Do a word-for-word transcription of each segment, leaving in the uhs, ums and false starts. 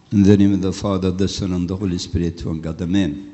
In the name of the Father, the Son, and the Holy Spirit, one God, Amen.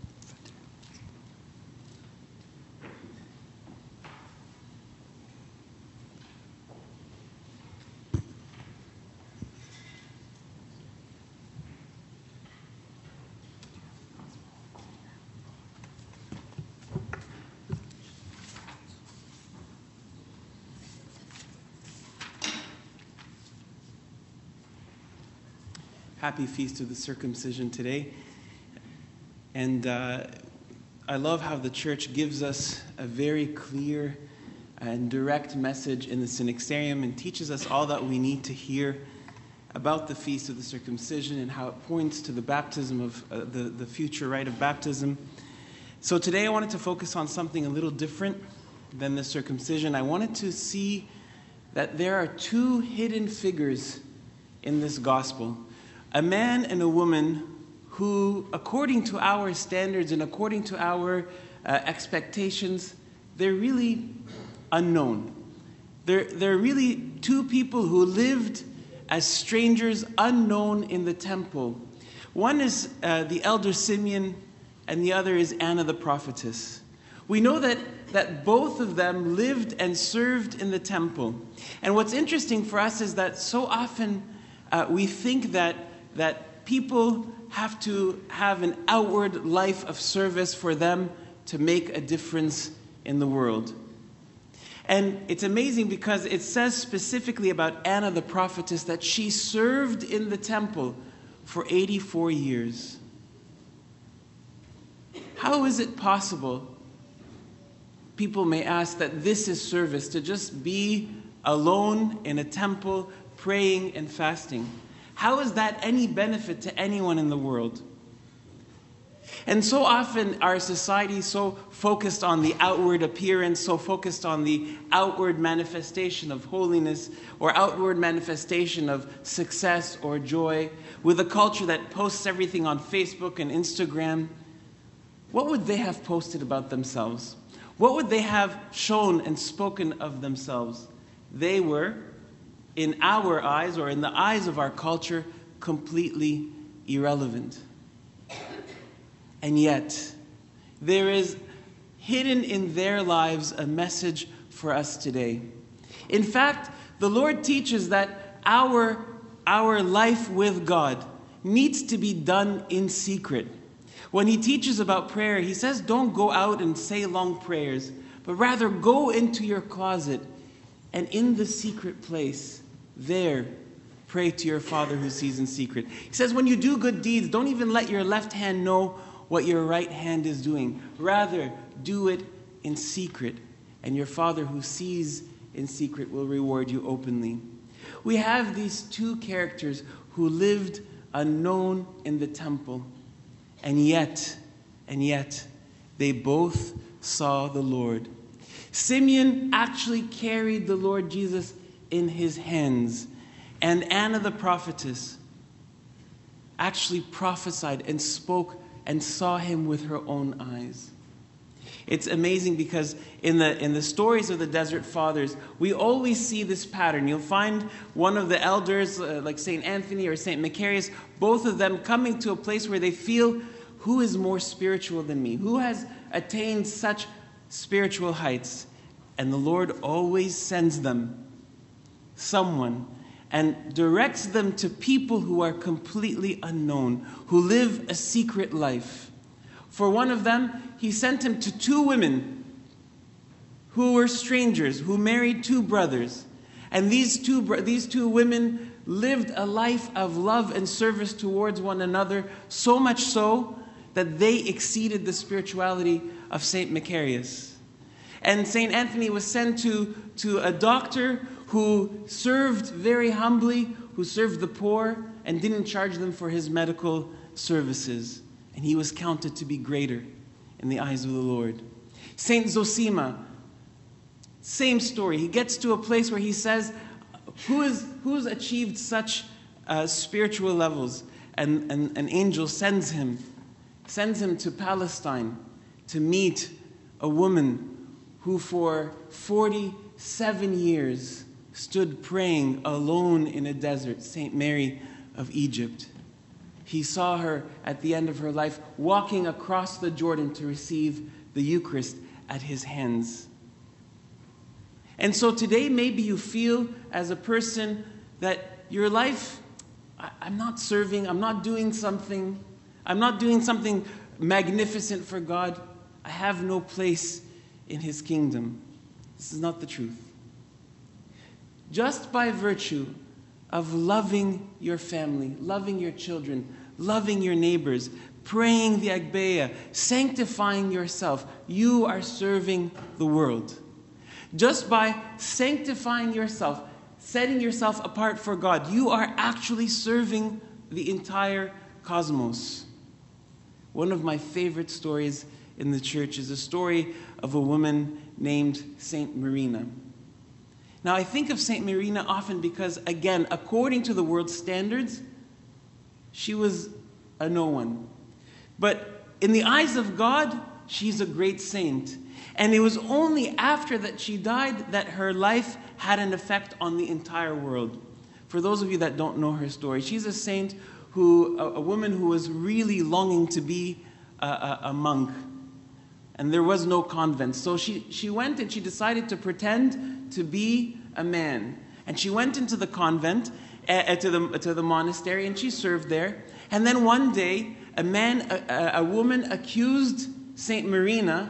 Happy Feast of the Circumcision today. And uh, I love how the church gives us a very clear and direct message in the Synaxarium and teaches us all that we need to hear about the Feast of the Circumcision and how it points to the baptism of uh, the, the future rite of baptism. So today I wanted to focus on something a little different than the circumcision. I wanted to see that there are two hidden figures in this gospel. A man and a woman who, according to our standards and according to our uh, expectations, they're really unknown. They're, they're really two people who lived as strangers, unknown in the temple. One is uh, the elder Simeon, and the other is Anna the prophetess. We know that, that both of them lived and served in the temple. And what's interesting for us is that so often uh, we think that that people have to have an outward life of service for them to make a difference in the world. And it's amazing because it says specifically about Anna the prophetess that she served in the temple for eighty-four years. How is it possible, people may ask, that this is service, to just be alone in a temple praying and fasting? How is that any benefit to anyone in the world? And so often our society is so focused on the outward appearance, so focused on the outward manifestation of holiness or outward manifestation of success or joy, with a culture that posts everything on Facebook and Instagram. What would they have posted about themselves? What would they have shown and spoken of themselves? They were, in our eyes, or in the eyes of our culture, completely irrelevant. And yet, there is hidden in their lives a message for us today. In fact, the Lord teaches that our, our life with God needs to be done in secret. When he teaches about prayer, he says, don't go out and say long prayers, but rather go into your closet and in the secret place, there, pray to your Father who sees in secret. He says, when you do good deeds, don't even let your left hand know what your right hand is doing. Rather, do it in secret, and your Father who sees in secret will reward you openly. We have these two characters who lived unknown in the temple, and yet, and yet, they both saw the Lord. Simeon actually carried the Lord Jesus in his hands. And Anna the prophetess actually prophesied and spoke and saw him with her own eyes. It's amazing because in the in the stories of the Desert Fathers, we always see this pattern. You'll find one of the elders, uh, like Saint Anthony or Saint Macarius, both of them coming to a place where they feel, who is more spiritual than me? Who has attained such spiritual heights? And the Lord always sends them someone and directs them to people who are completely unknown, who live a secret life. For one of them, he sent him to two women who were strangers, who married two brothers. And these two, these two women lived a life of love and service towards one another, so much so that they exceeded the spirituality of Saint Macarius. And Saint Anthony was sent to, to a doctor who served very humbly, who served the poor, and didn't charge them for his medical services. And he was counted to be greater in the eyes of the Lord. Saint Zosima, same story. He gets to a place where he says, Who is, who's achieved such uh, spiritual levels? And, and an angel sends him, sends him to Palestine to meet a woman who for forty-seven years stood praying alone in a desert, Saint Mary of Egypt. he saw her at the end of her life walking across the Jordan to receive the Eucharist at his hands. And so today maybe you feel as a person that your life, I'm not serving, I'm not doing something, I'm not doing something magnificent for God. I have no place in his kingdom. This is not the truth. Just by virtue of loving your family, loving your children, loving your neighbors, praying the Agbeya, sanctifying yourself, you are serving the world. Just by sanctifying yourself, setting yourself apart for God, you are actually serving the entire cosmos. One of my favorite stories in the church is a story of a woman named Saint Marina. Now, I think of Saint Marina often because, again, according to the world's standards, she was a no one. But in the eyes of God, she's a great saint. And it was only after that she died that her life had an effect on the entire world. For those of you that don't know her story, she's a saint who, a, a woman who was really longing to be a, a, a monk. And there was no convent. So she, she went and she decided to pretend to be a man. And she went into the convent, uh, to, the, to the monastery, and she served there. And then one day, a man, a, a woman accused Saint Marina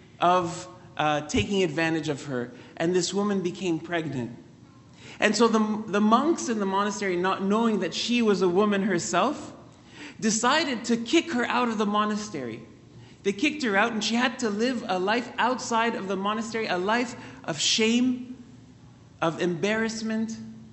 of uh, taking advantage of her. And this woman became pregnant. And so the, the monks in the monastery, not knowing that she was a woman herself, decided to kick her out of the monastery. They kicked her out, and she had to live a life outside of the monastery, a life of shame, of embarrassment,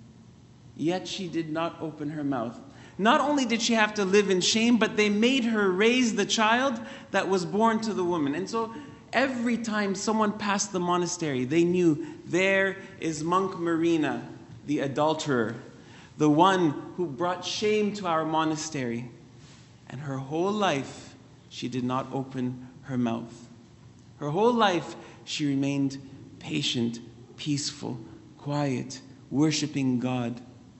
yet she did not open her mouth. Not only did she have to live in shame, but they made her raise the child that was born to the woman. And so every time someone passed the monastery, they knew there is Monk Marina, the adulterer, the one who brought shame to our monastery. And her whole life, she did not open her mouth. Her whole life, she remained patient, peaceful, quiet, worshiping God.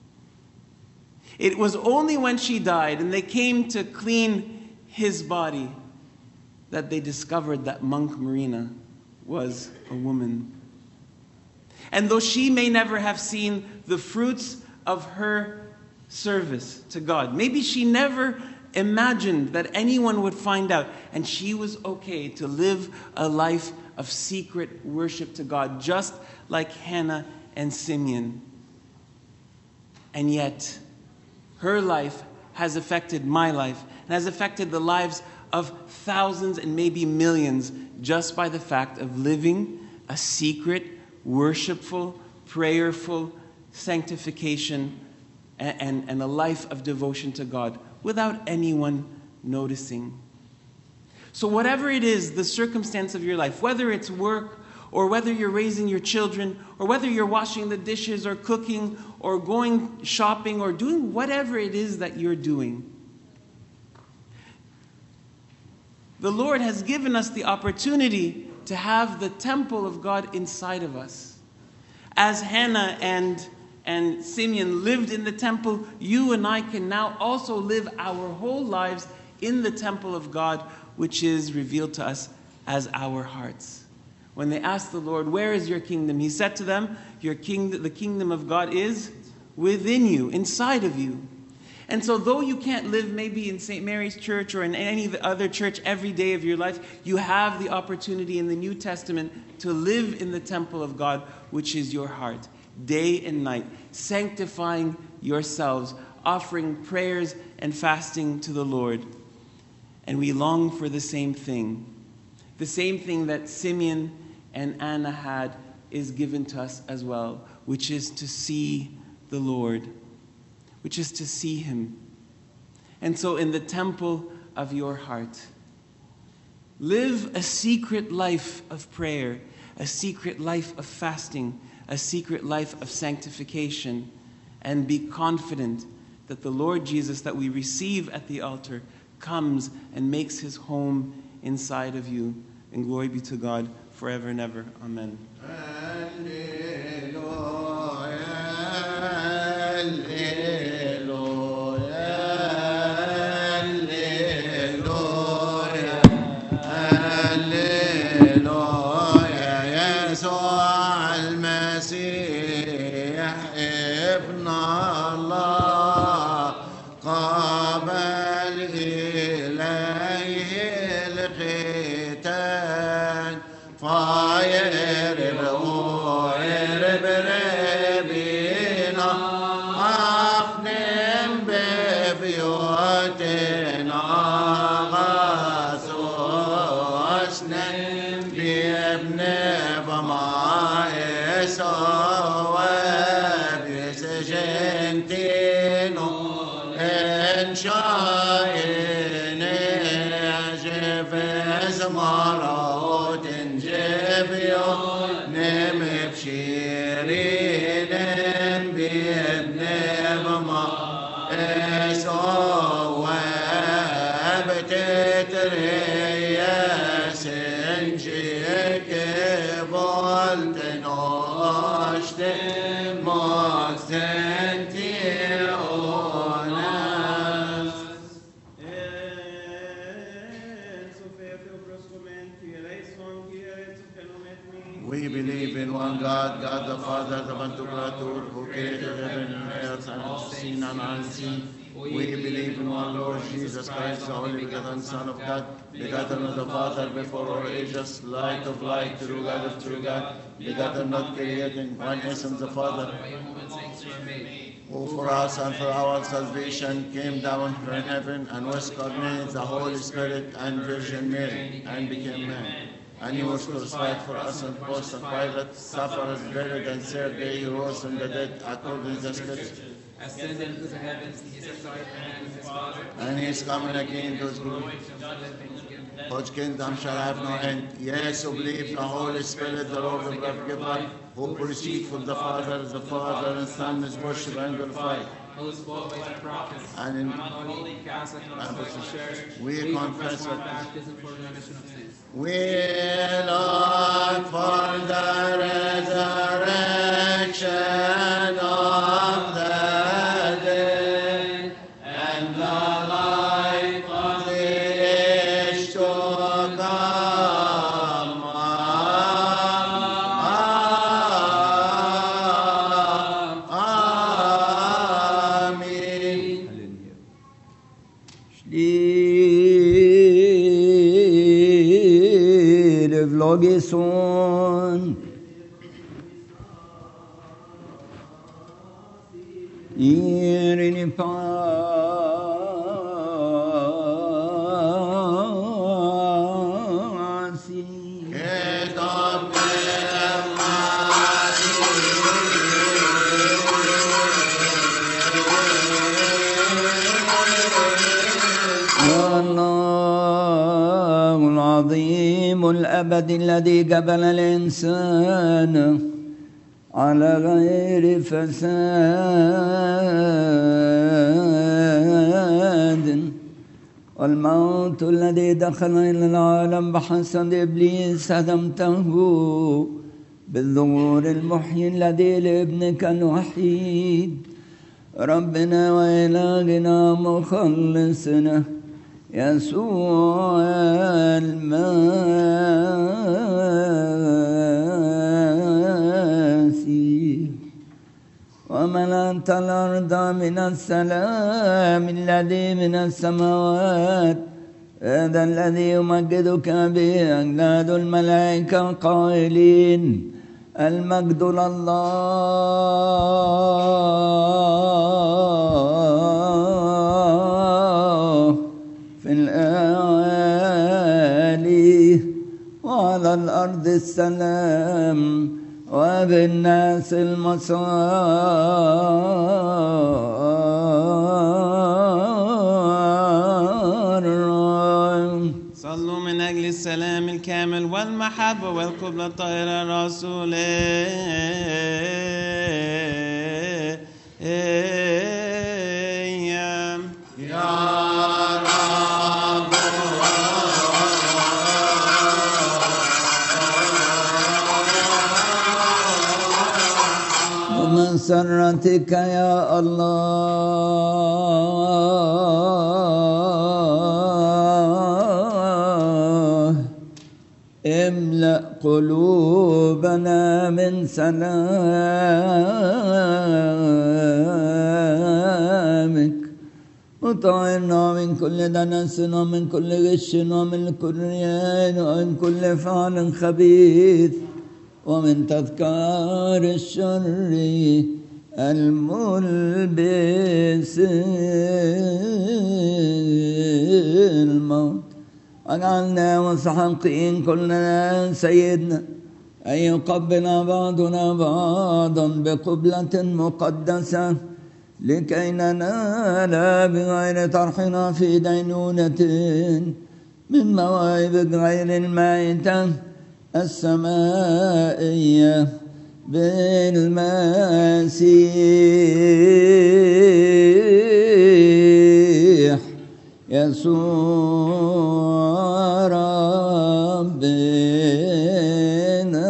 It was only when she died and they came to clean his body that they discovered that Monk Marina was a woman. And though she may never have seen the fruits of her service to God, maybe she never imagined that anyone would find out, and she was okay to live a life of secret worship to God, just like Hannah and Simeon. And yet, her life has affected my life, and has affected the lives of thousands and maybe millions, just by the fact of living a secret, worshipful, prayerful sanctification and, and, and a life of devotion to God without anyone noticing. So whatever it is, the circumstance of your life, whether it's work, or whether you're raising your children, or whether you're washing the dishes, or cooking, or going shopping, or doing whatever it is that you're doing, the Lord has given us the opportunity to have the temple of God inside of us. As Hannah and, and Simeon lived in the temple, you and I can now also live our whole lives in the temple of God, which is revealed to us as our hearts. When they asked the Lord, "Where is your kingdom?" He said to them, "Your king, the kingdom of God is within you, inside of you." And so though you can't live maybe in Saint Mary's Church or in any other church every day of your life, you have the opportunity in the New Testament to live in the temple of God, which is your heart, day and night, sanctifying yourselves, offering prayers and fasting to the Lord. And we long for the same thing. The same thing that Simeon and Anna had is given to us as well, which is to see the Lord, which is to see him. And so in the temple of your heart, live a secret life of prayer, a secret life of fasting, a secret life of sanctification, and be confident that the Lord Jesus that we receive at the altar comes and makes his home inside of you. And glory be to God forever and ever. Amen. Alleluia, alleluia. إن الله قابل إليه الختان فيرب ويرب ربنا أفنم ببيوتنا غاسوسنا بابن بما يسوى بسجنتينو إن شاء نجف زمرات جبيو نم بشيرين بابن بما يسوى بتتريا سنجيك بولتنوشت مكسنتي أوناس We believe in one God, God the Father, the Pantocrator, who created heaven and earth and unseen and unseen. We believe in one Lord Jesus Christ, the only begotten Son of God, begotten of the Father before all ages, light of light, true God of true God, begotten not creating, one essence the Father, who for us and for our salvation came down from heaven and was incarnate the Holy Spirit and Virgin Mary and became man. And he was crucified for us on the cross of Pilate, suffered, buried, and third day he rose from the dead according to the Scripture. Ascended into the heavens, he is at the right hand of his Father. And he is coming again to his glory. Whose kingdom shall have no end. Yes, who believe the Holy Spirit, the Lord of love giver, who proceed from the Father, the Father and Son is worshipped and glorified. Who spoke by the prophets, And in Holy Catholic Apostolic Church, we confess one that baptism for the remission of sins. we look for the resurrection of the dead and the life of the age to come. Amen. Slir vlogison Irini pasi Kitab الله العظيم الأبد الذي قبل الإنسان على غير فساد والموت الذي دخل إلى العالم بحسد إبليس هدمته بالظهور المحيي الذي لابنك الوحيد ربنا وإلهنا مخلصنا يسوع المسيح وملأت الأرض من السلام الذي من السماوات هذا الذي يمجدك به أجناد الملائكة قائلين المجد لله في الأعالي وعلى الأرض السلام وبالناس المسار. صلوا من أجل السلام الكامل والمحبة والقبلة الطاهرة الرسولية يا رب ومسرتك يا الله املأ قلوبنا من سلامك وطهرنا من كل دنس ومن كل غش ومن كل رياء ومن كل فعل خبيث ومن تذكار الشر الملبس الموت وجعلنا مستحقين كلنا سيدنا أن يقبل بعضنا بعضا بقبلة مقدسة لكي ننال بغير طرحنا في دينونة من مواهب غير المائتة السمائية بالمسيح يسوع ربنا.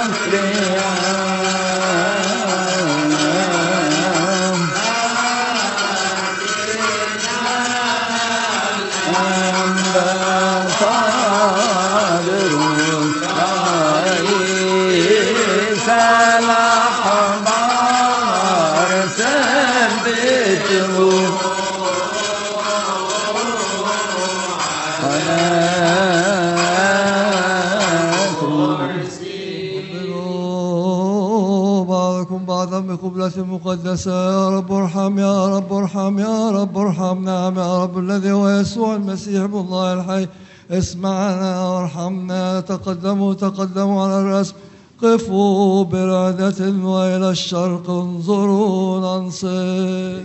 بقبلة مقدسة. يا رب ارحم يا رب ارحم يا رب ارحم. نعم يا رب الذي هو يسوع المسيح ابن الله الحي، اسمعنا وارحمنا. تقدموا تقدموا على الرسم، قفوا برعدة وإلى الشرق انظروا ننصت.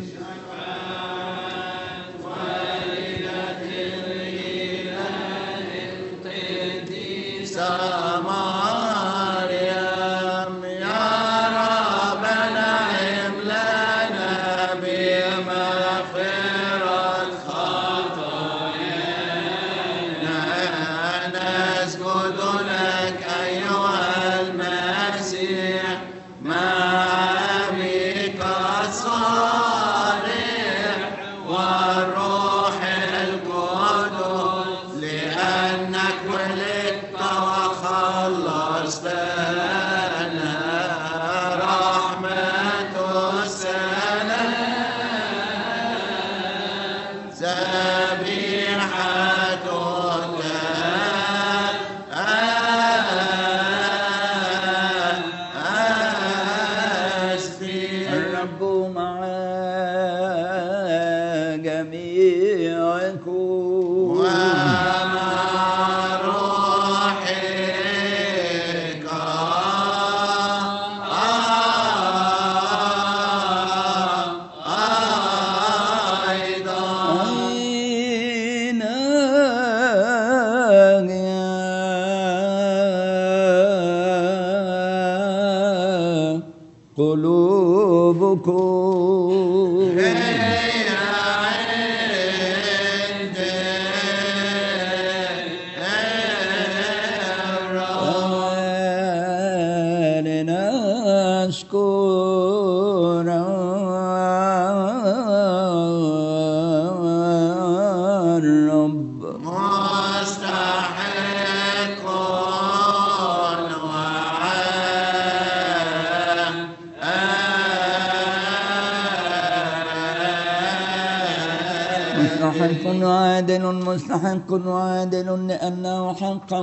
مستحق وعادل لأنه حقا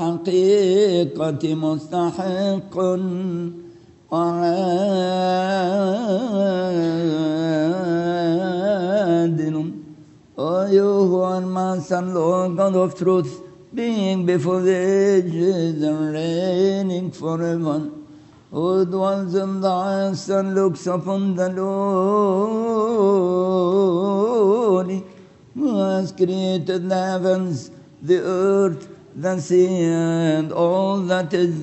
بالحقيقة مستحق وعادل. O you who are Master, Lord God of truth, being before the ages and reigning forever, who dwells in the highest and looks upon the lowly, who has created the heavens, the earth, the sea, and all that is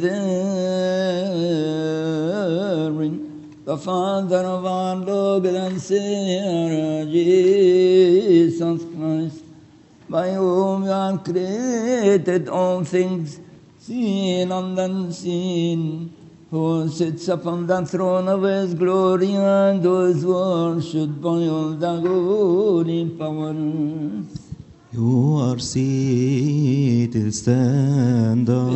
therein, the Father of our Lord and Savior, Jesus Christ, by whom you have created all things, seen and unseen, who sits upon the throne of his glory and who is worshipped by all the holy powers. You are seated, stand up.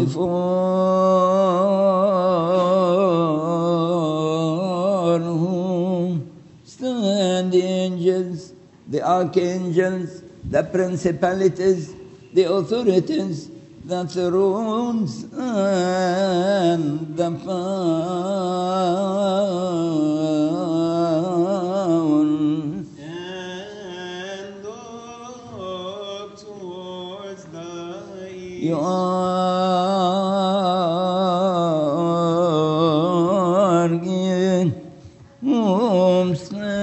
Before whom stand the angels, the archangels, the principalities, the authorities, the thrones and the powers. And look towards the east. You are given whom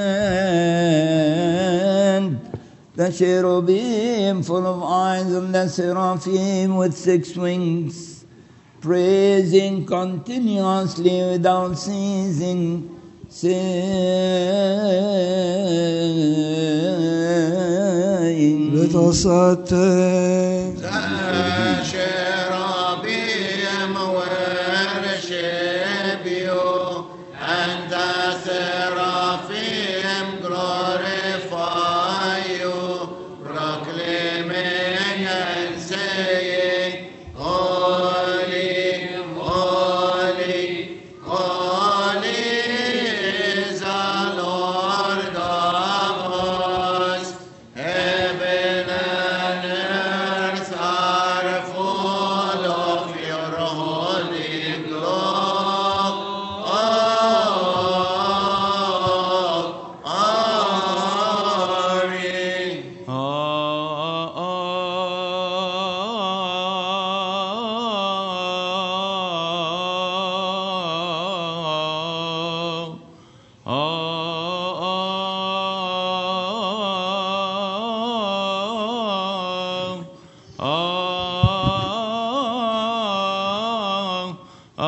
stand the cherubim full of eyes and the seraphim with six wings, praising continuously without ceasing, saying, Let us attend. cherubim worship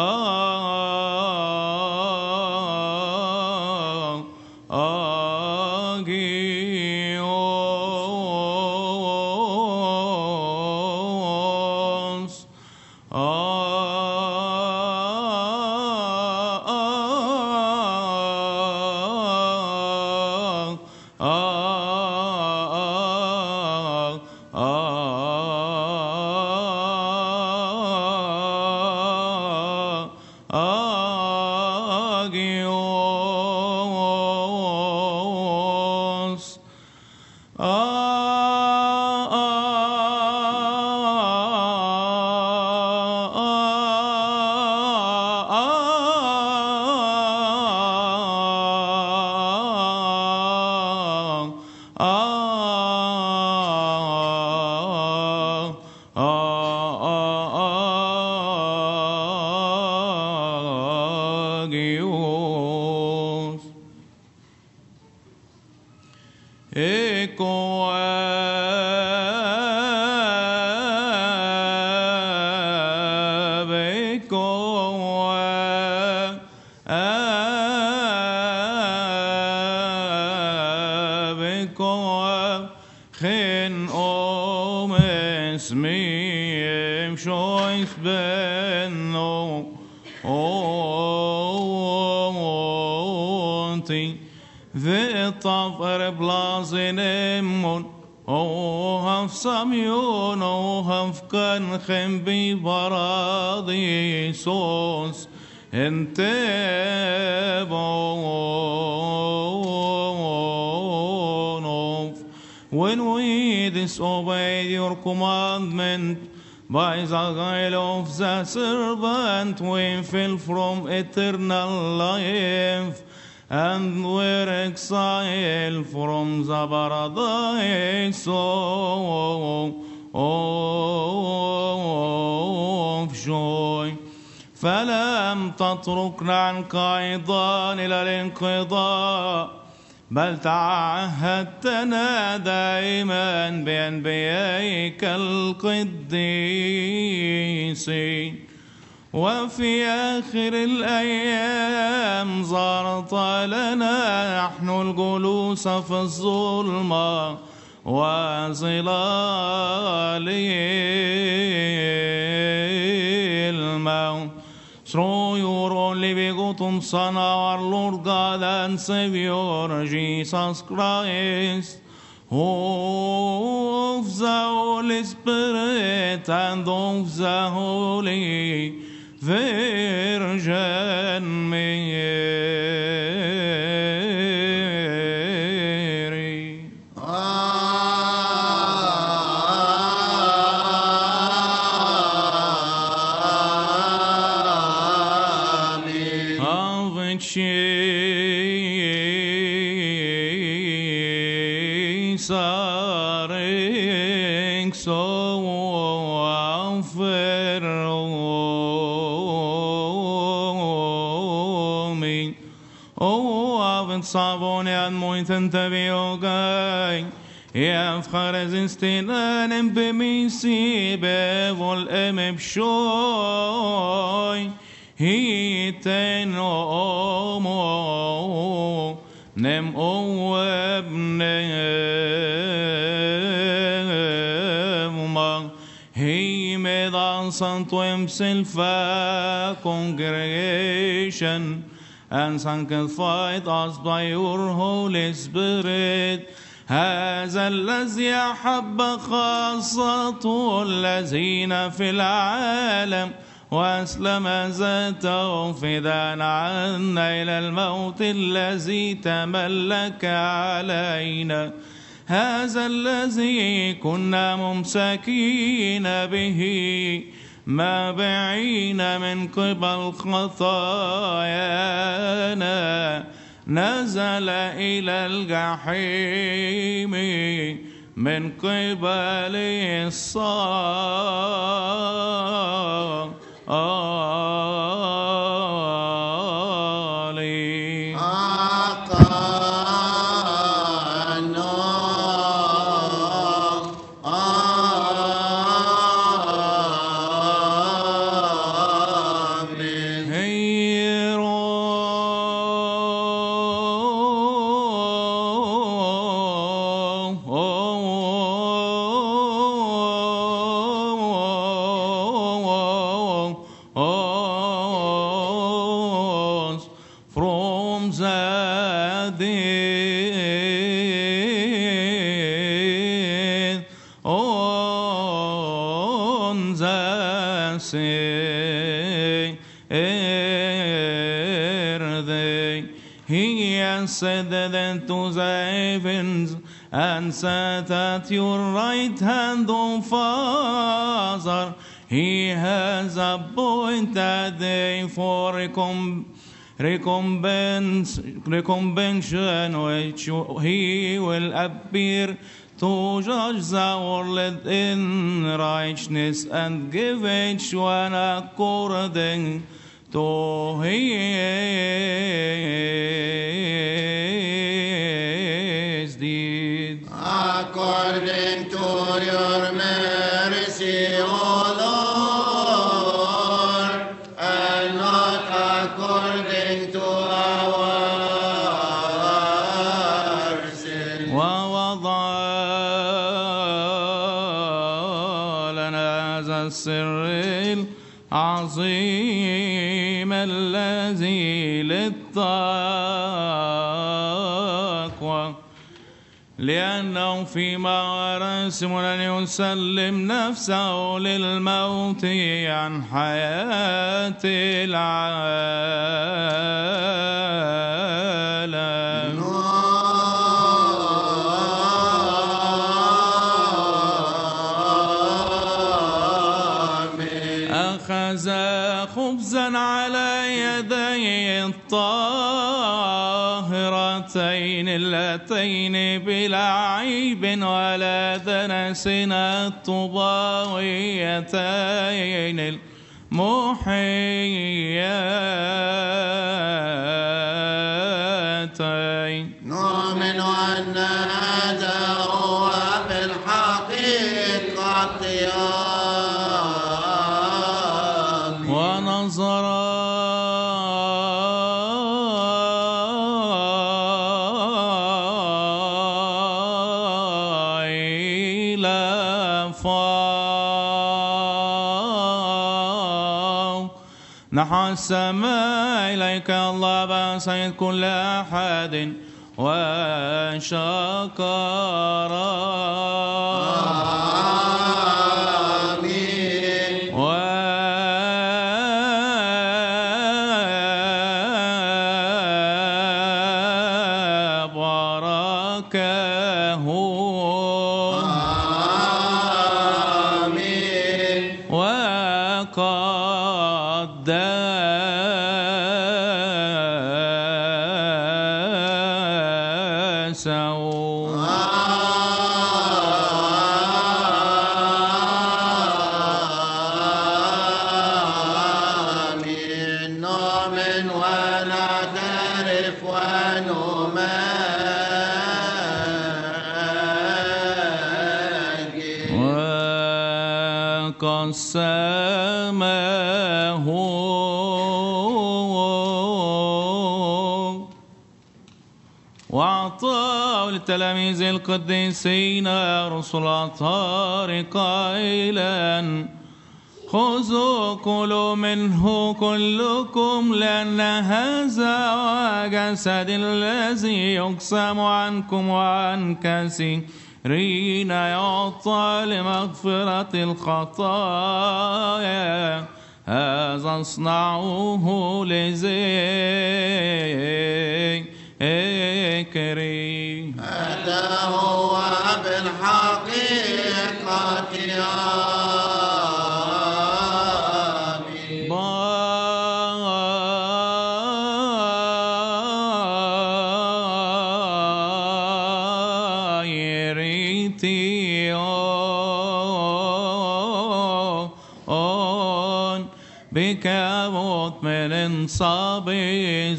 When we disobey your commandment by the guile of the servant, we fell from eternal life and were exiled from the paradise of joy. فلم تتركنا عنك أيضا إلى الانقضاء، بل تعهدتنا دائما بأنبيائك القديسين، وفي آخر الأيام ظهرت لنا نحن الجلوس في الظلمة وظلال الموت. Through your only begotten Son, our Lord God and Savior, Jesus Christ, of the Holy Spirit and of the Holy Virgin Mary. Savone anointen teviogai, Ev charezistinen bemisi bevol emeb shoy, hiten omo nem oeb nevma, he medan santo himself congregation, and sanctified us by your Holy Spirit. هذا الذي أحب خاصته الذين في العالم وأسلم ذاته فداء عنا إلى الموت الذي تملك علينا. هذا الذي كنا ممسكين به مابعين من قبل خطايانا نزل إلى الجحيم من قبل الصالحين. Amen. from the dead on the sea. He ascended into the heavens and sat at your right hand, O Father. He has appointed a day for recompense. Recompense, recompension which he will appear to judge the world in righteousness and give each one according to his deed. According to your mercy, O Lord, and not according to our sin. ووضع لنا هذا السر العظيم الذي للتقوى، لأنه فيما رسم لن يسلم نفسه للموت عن حياة العالم. أخذ خبزا على يدي الطاهرتين اللتين بلا عيب ولا دنس الطباويتين المحيتين. نؤمن أن هذا هو بالحقيقة ونظر إلى فوق نحو السماء إليك الله سيد كل أحد وشكر قسمه وأعطاه للتلاميذ القديسين رسل الأطهار قائلا: خذوا كلوا منه كلكم، لأن هذا هو جسد الذي يقسم عنكم وعن كثيرين يعطى لمغفرة الخطايا. هذا اصنعوه لذكري. هذا هو بالحقيقة بكابوت من صبي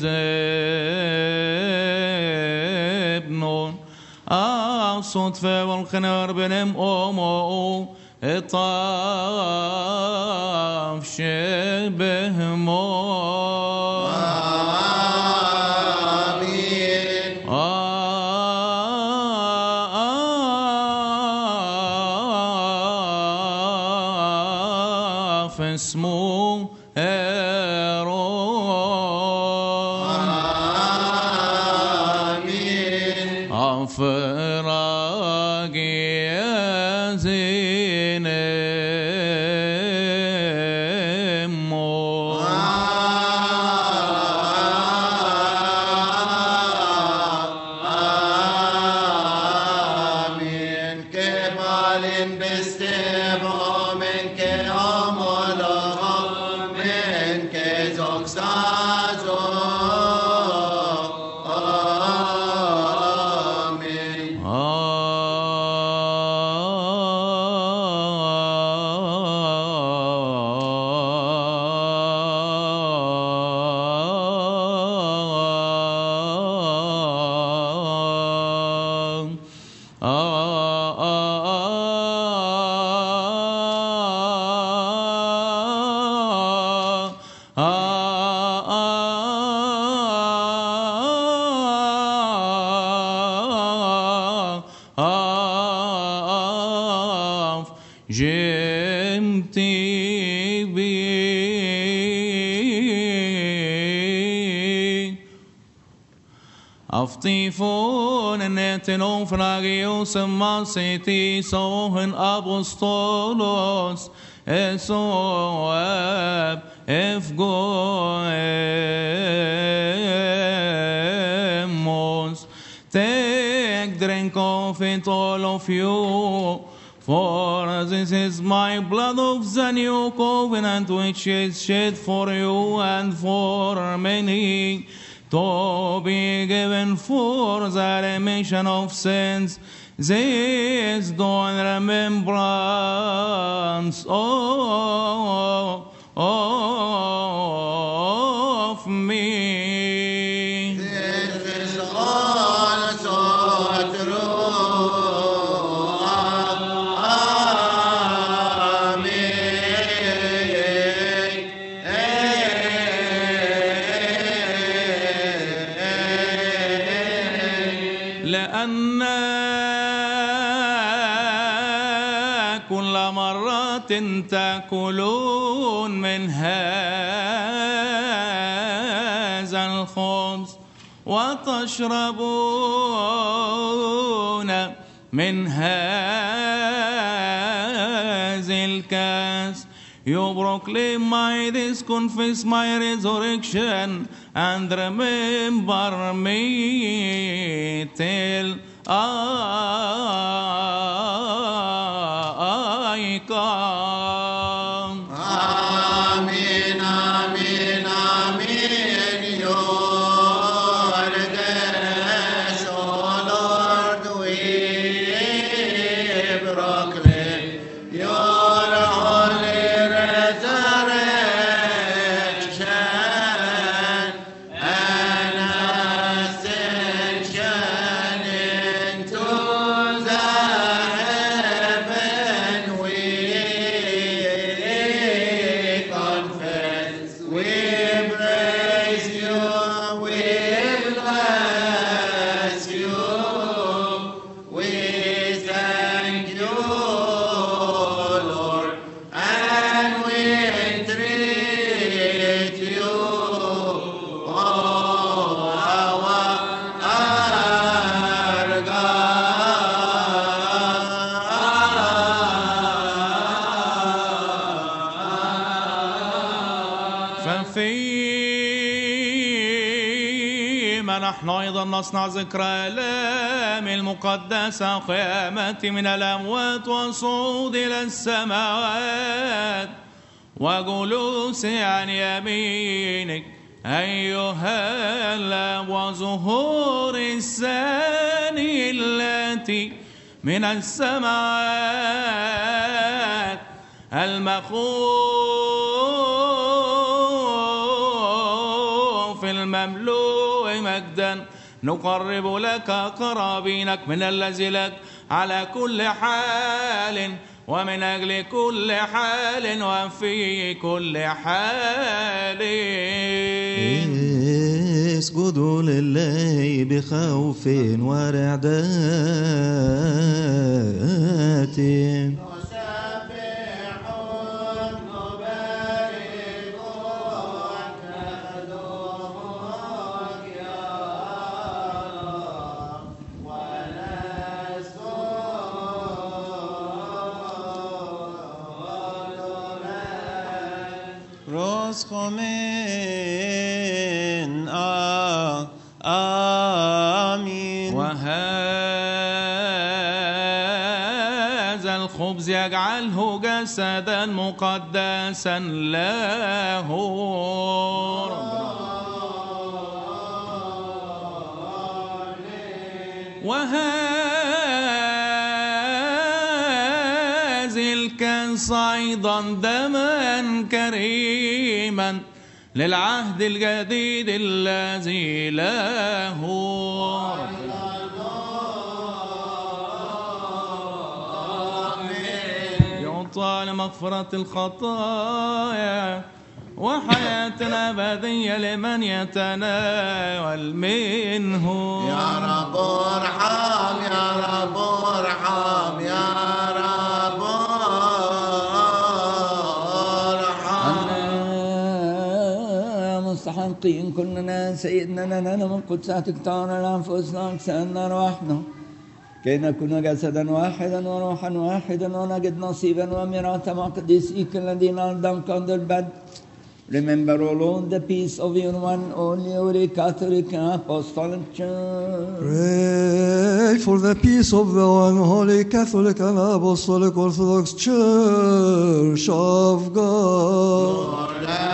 زبنون أصوت في والخنار بنم أمو طاف شبه موت آمين آف اسمه هيرون آمين أفراج يزين مو آمين كمال باستبغى منك أملها منك زوكسازو آمين جمتي بي أفطيفون نتنو فراغيوس ماسيتي سوهن أبوستولوس إسواب إفغويموس Take drink of it all of you, for this is my blood of the new covenant, which is shed for you and for many, to be given for the remission of sins. This do in remembrance of, of me. This is also true. لأن كل مرة تأكلون من هذا الخبز وتشربون من هذه الكاس, you proclaim my this, confess my resurrection, and remember me till I come. Amen, amen, amen. Your grace, O Lord, we proclaim your holy resurrection and ascension into the heaven. We confess, we praise you, we bless you, we thank you, Lord, and we entreat you, oh, our God. ففيما نحن أيضا نصنع ذكرى آلام المقدسة قيامة من الأموات وصعود إلى السماوات وجلوس عن يمينك أيها الآب, وظهور الثاني التي من السماوات المخوف المملوء مجدا, نقرب لك قرابينك من الذي لك على كل حال ومن أجل كل حال وفي كل حال اسجدوا لله بخوف ورعدات Roschomen, آمين. وهذا الخبز يجعله جسدا مقدسا له. وهذه الكأس أيضا دما كريما للعهد الجديد الذي له يعطى لمغفرة الخطايا وحياة أبدية لمن يتناول منه. يا رب ارحم يا رب ارحم يا رب ارحم. أنا مستحقين كلنا سيدنا لنا من قدساتك تعالى لأنفسنا أجسادنا أرواحنا كي نكون جسدا واحدا وروحا واحدا ونجد نصيبا وميراثا مع قديسيك الذين أرضاك عند البدء. Remember, O Lord, the peace of your one only Holy Catholic and Apostolic Church. Pray for the peace of the one Holy Catholic and Apostolic Orthodox Church of God.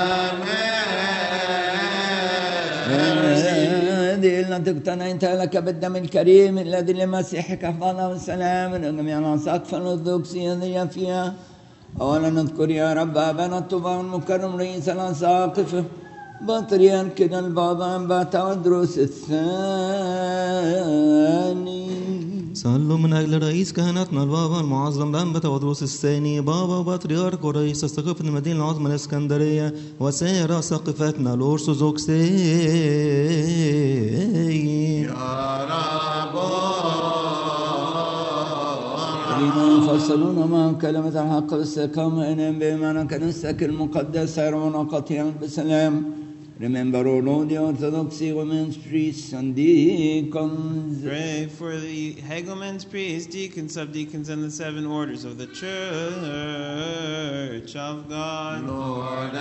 هذه التي اقتنيت لك بالدم الكريم الذي لمسيحك أفضل والسلام من جميع الأساقفة الأرثوذكسية الذي فيها. أولا نذكر يا رب أبانا الطوبى المكرم رئيس الأساقفة بطريركنا البابا أنبا تودروس الثاني. صلوا من أجل رئيس كهنتنا البابا المعظم بأنبا تودروس الثاني بابا وبطريرك ورئيس أساقفة المدينة العظمى الإسكندرية وسائر أساقفتنا الأرثوذكسيين. يا رب الذين يفصلون معهم كلمة الحق والاستقامة إنهم بإيمان كنيستك المقدسة يرون قطيعا بسلام. Remember, O Lord, the Orthodox women's priests and deacons. Pray for the Hegomens, priests, deacons, subdeacons, and the seven orders of the Church of God. Lord,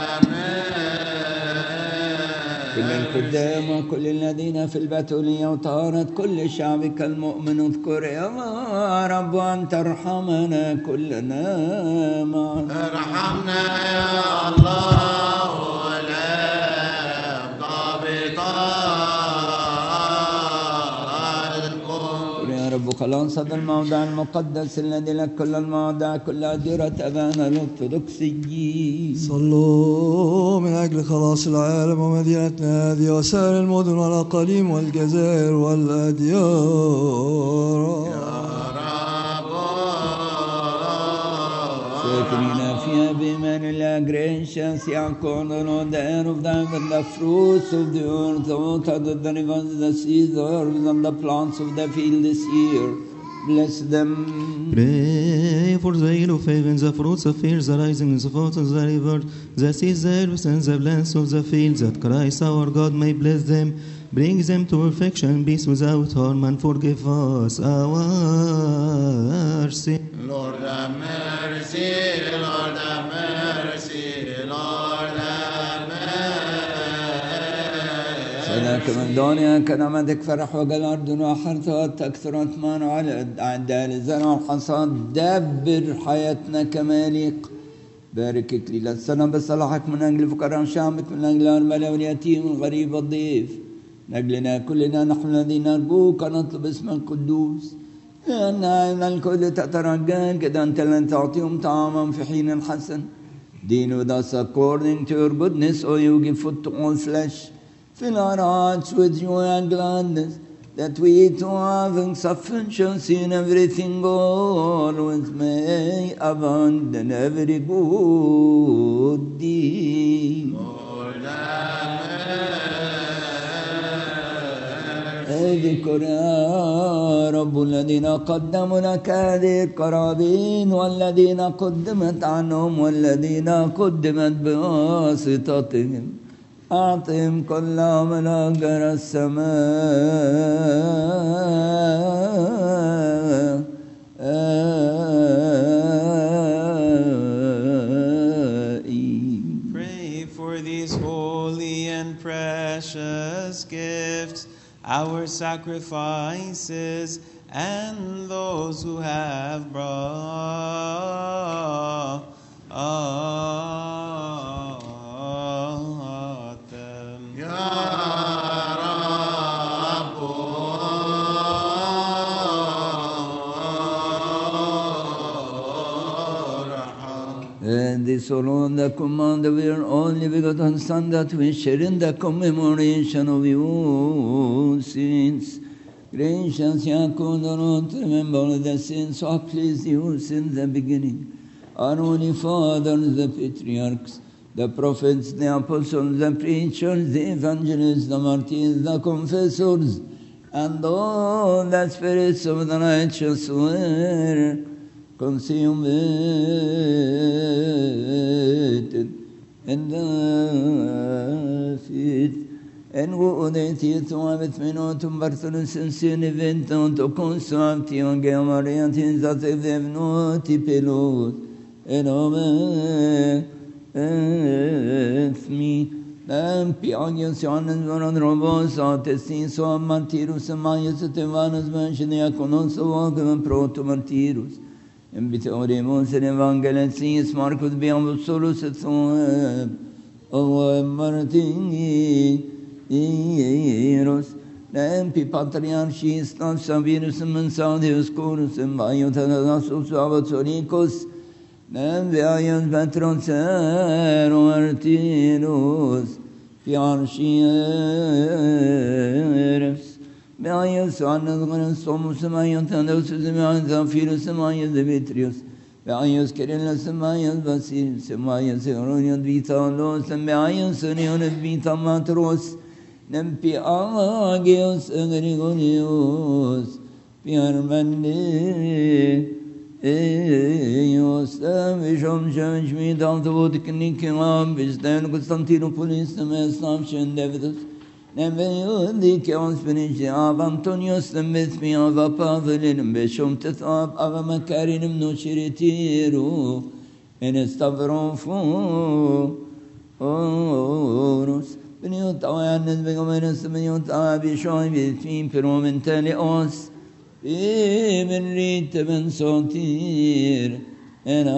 amen. كل الخدام وكل الذين في البتولية وطهارة كل شعبك المؤمن اذكر يا رب أن ترحمنا كلنا معا. ارحمنا يا الله ولا ضابط الكون. يا رب خلاص هذا الموضع المقدس الذي لك كل المواضع كل أديرة أبانا الأرثوذكسيين. صلوا من أجل خلاص العالم ومدينتنا هذه وسائر المدن والأقاليم والجزائر والأديار. ساكنين فيها بإيمان الله gracious يعقون on the air of them and the fruits of the earth, the water, the rivers, the seas, the herbs and the plants of the field this year. Bless them. Pray for the yield of heaven, the fruits of fields, the rising in the fountains, the river, the seas, the herbs, and the plants of the fields, that Christ our God may bless them, bring them to perfection and peace without harm, and forgive us our sin. Lord have mercy, Lord have mercy, Lord have mercy. سناك من دنيا كنمدك فرح وجل أرض وحرثها تكثر أثمان على أعداء الزرع والحصاد. دبر حياتنا كما يليق. بارك إكليل السنة بصلاحك من أجل فقراء شعبك من أجل الأرملة واليتيم والغريب والضيف من أجلنا كلنا نحن الذين نرجوك نطلب اسم القدوس لأن أن الكل تترجى كده أنت لن تعطيهم طعاما في حين حسن. Deal with us according to your goodness, O you give food to all flesh. Fill our hearts with joy and gladness. that we too having sufficiency in everything always may abound in every good deed. اذكر يا رب الذين قدموا لك هذه القرابين والذين قدمت عنهم والذين قدمت بواسطتهم أعطهم كل من أجر السماء Pray for these holy and precious gifts, our sacrifices, and those who have brought them. And this alone the command of your only begotten Son, that we share in the commemoration of your sins. Gracious Yaakov, do not remember the sins so pleased you since the beginning. Our holy fathers, the patriarchs, the prophets, the apostles, the preachers, the evangelists, the martyrs, the confessors, and all the spirits of the righteous were consummated in the faith. En godhet och ett minut om Bartolus sin event och konstant i en gammal till att det blev något i pilot en av mi den pianjes janen varan robos att sin så martirus majus te vanas människan jag konos och en proto martirus en bitoremos en evangeliet sin Markus beam solus ett så och martini Eros, nempi patriarchis, Savirus, Mensadius, Corus, and Biothanasus, Avatoricus, Nemvias, Vetrons, Artinus, Piarchieres, Bias, Annas, Somus, Mayantanus, Zaphirus, Mayas, Demetrius, Bias, Kerelas, Mayas, Basilis, Mayas, Eronian Vitalos, and Bias, Union Vita Matros. Nempi agios Gregorius, Piermanne, Eos, Vishom Shemishmid, Altavot Nikilam, Vistan Constantinopolis, the Mesnavshan Davidus, Neveyo, the Chaos Finish, Av Antonius, the Mithmi of a Pavelin, Bishom Tethab, Ava Macarinum, no Chiritiro, and a Stavron Foros. Benio tawanes begomenes benio tabi shoy bitin peromentale os ben rit ben sotir en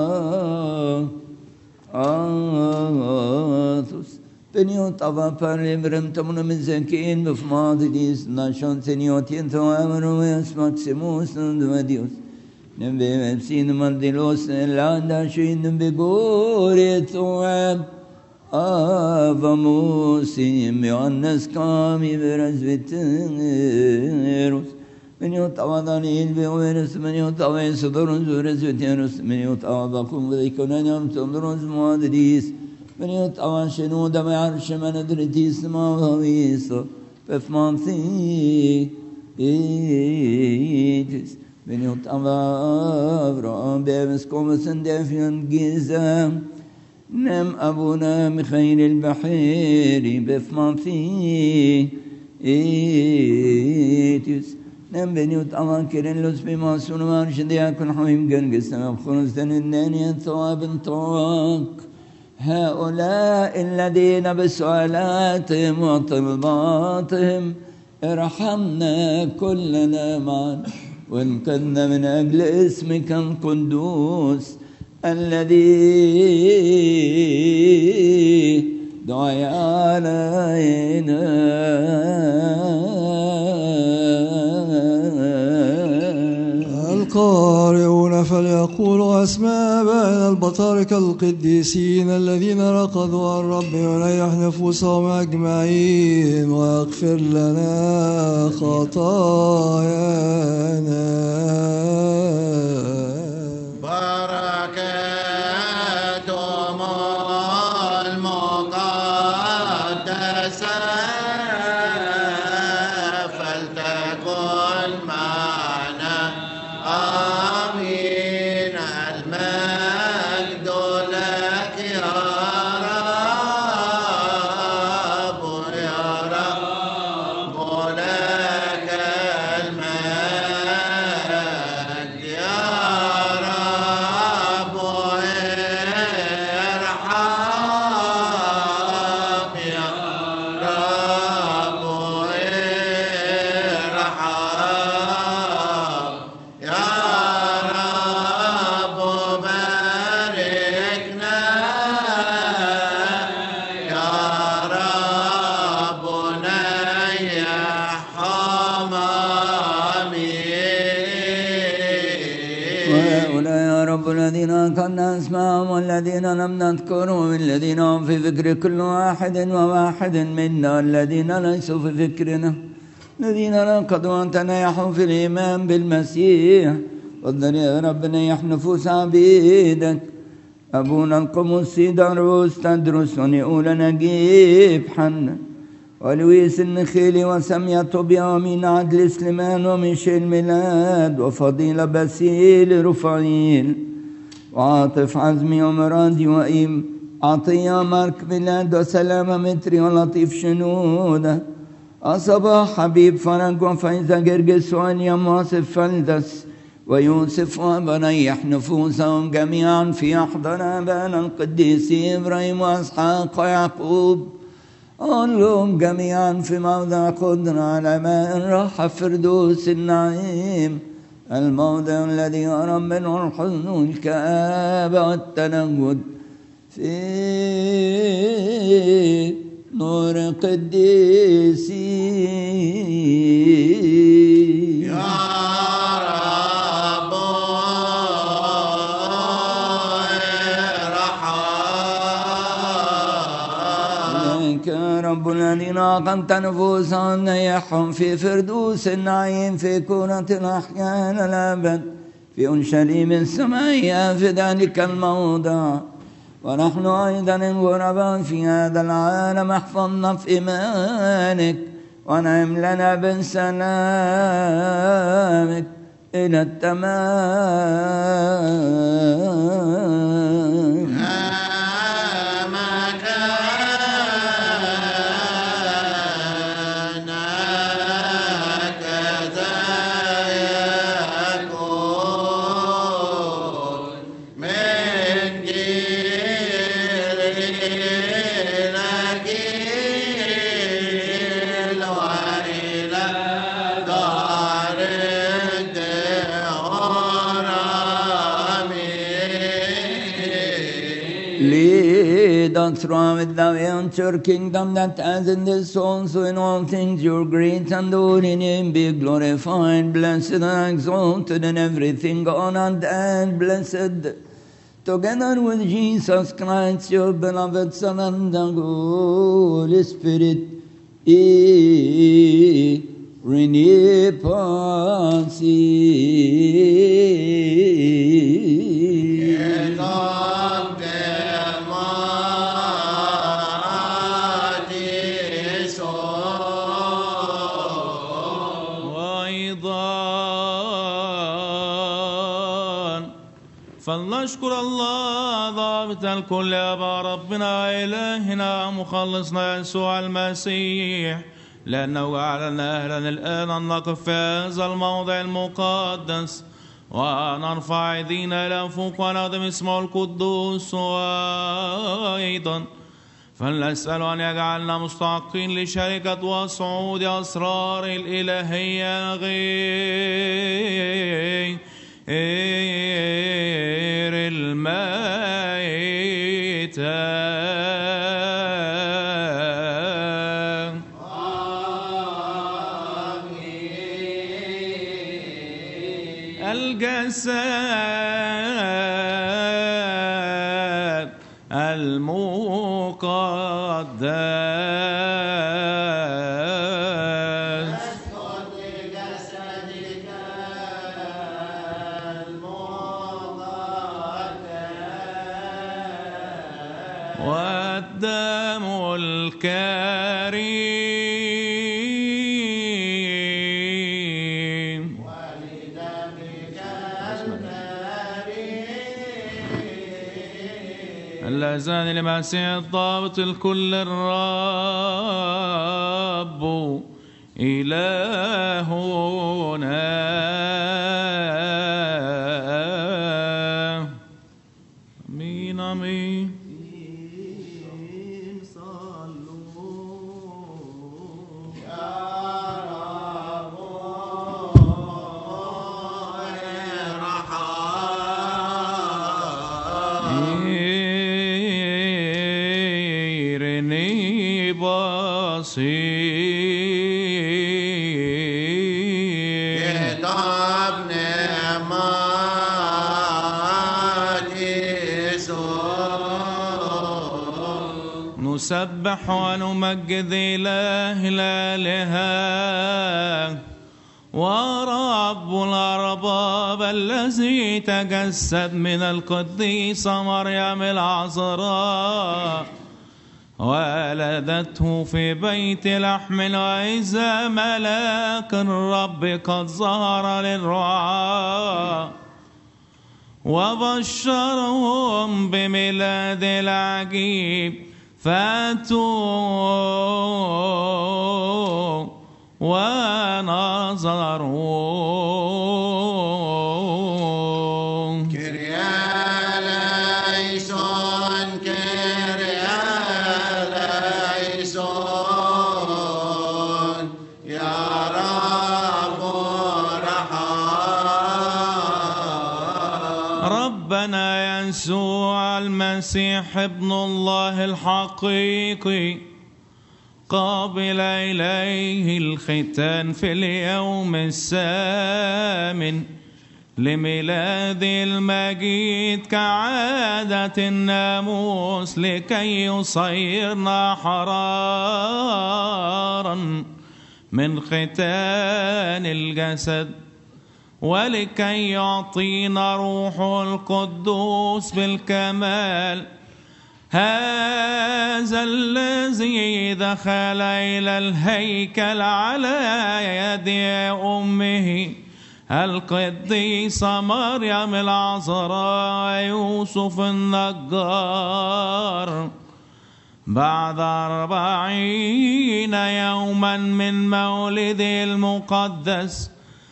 atus benio tava parlebrem tamuna menzekin befmadis nashon senio tiento amroes maximus and medios nembe sin mandilos landa shin begore toam Avamusim Yohannes Kami Verazviteros Meniot Avadanil Veoveres Meniot Aven Sodorons Verazviteros Meniot Avakum Veikonan Sondros Madris Meniot Avan Shenoda Marshaman Adritis Mavaviso Pefmanthi Itis Meniot Avavra Beves Comas and Defiant Gizam نم أبونا مخيل البحير بفمانثي إيتيس نم بنيوت أمان كيرلوس بما سنوان شدياكن حويم جنجس نم خرزتن النانية ثواب طاق هؤلاء الذين بسؤالاتهم وطلباتهم ارحمنا كلنا معا وإن كنا من أجل اسمك القدوس الذي دعي علينا القارئون فليرحموا ويقول أسماء آبائنا البطاركة القديسين الذين رقدوا عن الرب يريح نفوسهم أجمعين ويغفر لنا خطايانا. بركاتهم المقدسة فلتكن معنا آمين. المجد لك يا رب يا رب لك المجد يا رب ارحم يا رب ارحم يا رب باركنا يا رب نيحهم آمين. وهؤلاء يا رب الذين أنكرنا أسماءهم والذين لم نذكرهم الذين هم في فكر كل واحد وواحد منا الذين ليسوا في فكرنا الذين رقدوا أن تنيحوا في الإيمان بالمسيح. قدر يا رب نيح نفوس عبيدك أبونا القمصي دروس تدرس ونقول نجيب حنا ولويس النخيلي وسمية طوبيا من عدل سليمان وميشيل ميلاد وفضيلة باسيل رفعيل وعاطف عزمي ومرادي وإيم عطية مارك ميلاد وسلامة متري ولطيف شنودة أصباح حبيب فرج وفايزة جرجس وأنيم واصف فلدس ويوسف وبنيح نفوسهم جميعا في أحضان آبائنا القديسين إبراهيم وإسحاق ويعقوب. أولهم جميعا في موضع قدرة على ماء راحة فردوس النعيم الموضع الذي يرى منه الحزن والكآبة والتنجد في نور قديسين. يا رب ارحم يا رب الذين أقمت نفوسهم نيحهم في فردوس النعيم في كرة الأحيان الأبد في أورشليم السمائية في ذلك الموضع. ونحن أيضا الغرباء في هذا العالم احفظنا في إيمانك وانعم لنا بسلامك إلى التمام. Lead us through with thy own your kingdom that as in this also in all things your great and holy name be glorified, blessed and exalted in everything, honored and blessed, together with Jesus Christ, your beloved Son and the Holy Spirit, e فلنشكر الله ضابط الكل أبا ربنا إلهنا مخلصنا يسوع المسيح لأنه جعلنا أهلا الآن أن نقف في هذا الموضع المقدس ونرفع أيدينا إلى فوق ونخدم اسمه القدوس. وأيضا فلنسأل أن يجعلنا مستحقين لشركة وصعود أسرار الإلهية غير غير الميتة. الجسد المقدس. والدم الكريم اللذان لمسيح الضابط الكل الرب إلهنا. آمين آمين. نسبح ونمجد إله الآلهة ورب الأرباب الذي تجسد من القديسة مريم العذراء ولدته في بيت لحم، وإذا ملاك الرب قد ظهر للرعاة وبشرهم بميلاد العجيب، فاتوا ونظروا. كريا ليسون كريا ليسون يا رب رحم. ربنا يسوع المسيح ابن الله الحقيقي قابل إليه الختان في اليوم الثامن لميلاد المجيد كعادة الناموس، لكي يصيرنا حرارا من ختان الجسد، ولكي يعطينا روحه القدوس بالكمال. هذا الذي دخل إلى الهيكل على يد أمه القديسة مريم العذراء ويوسف النجار بعد أربعين يوما من مولده المقدس،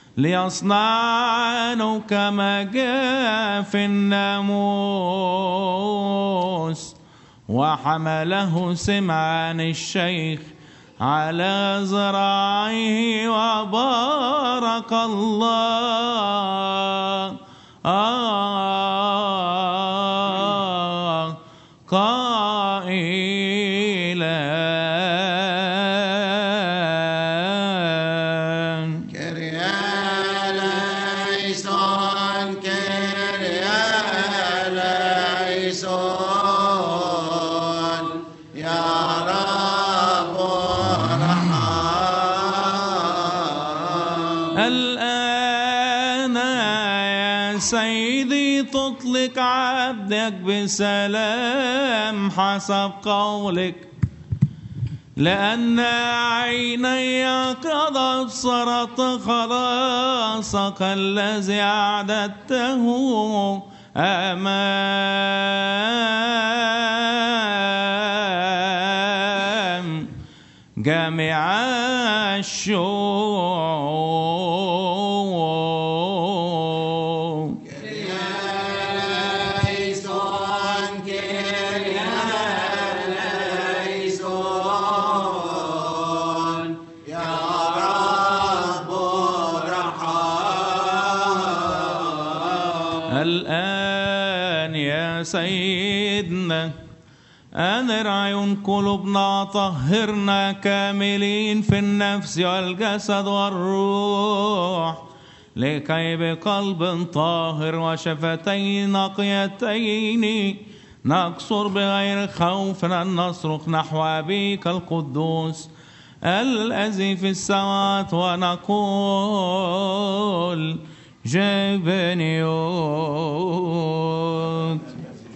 ليصنع كما جاء في الناموس. وحمله سمعان الشيخ على ذراعيه وبارك الله آه قائلا تطلق عبدك بسلام حسب قولك، لأن عيني قد أبصرت خلاصك الذي أعددته أمام جميع الشعوب. الآن يا سيدنا أنر عيون قلوبنا، طهرنا كاملين في النفس والجسد والروح، لكي بقلب طاهر وشفتين نقيتين نقصر بغير خوف أن نصرخ نحو أبيك القدوس الذي في السماوات ونقول جبنيوت.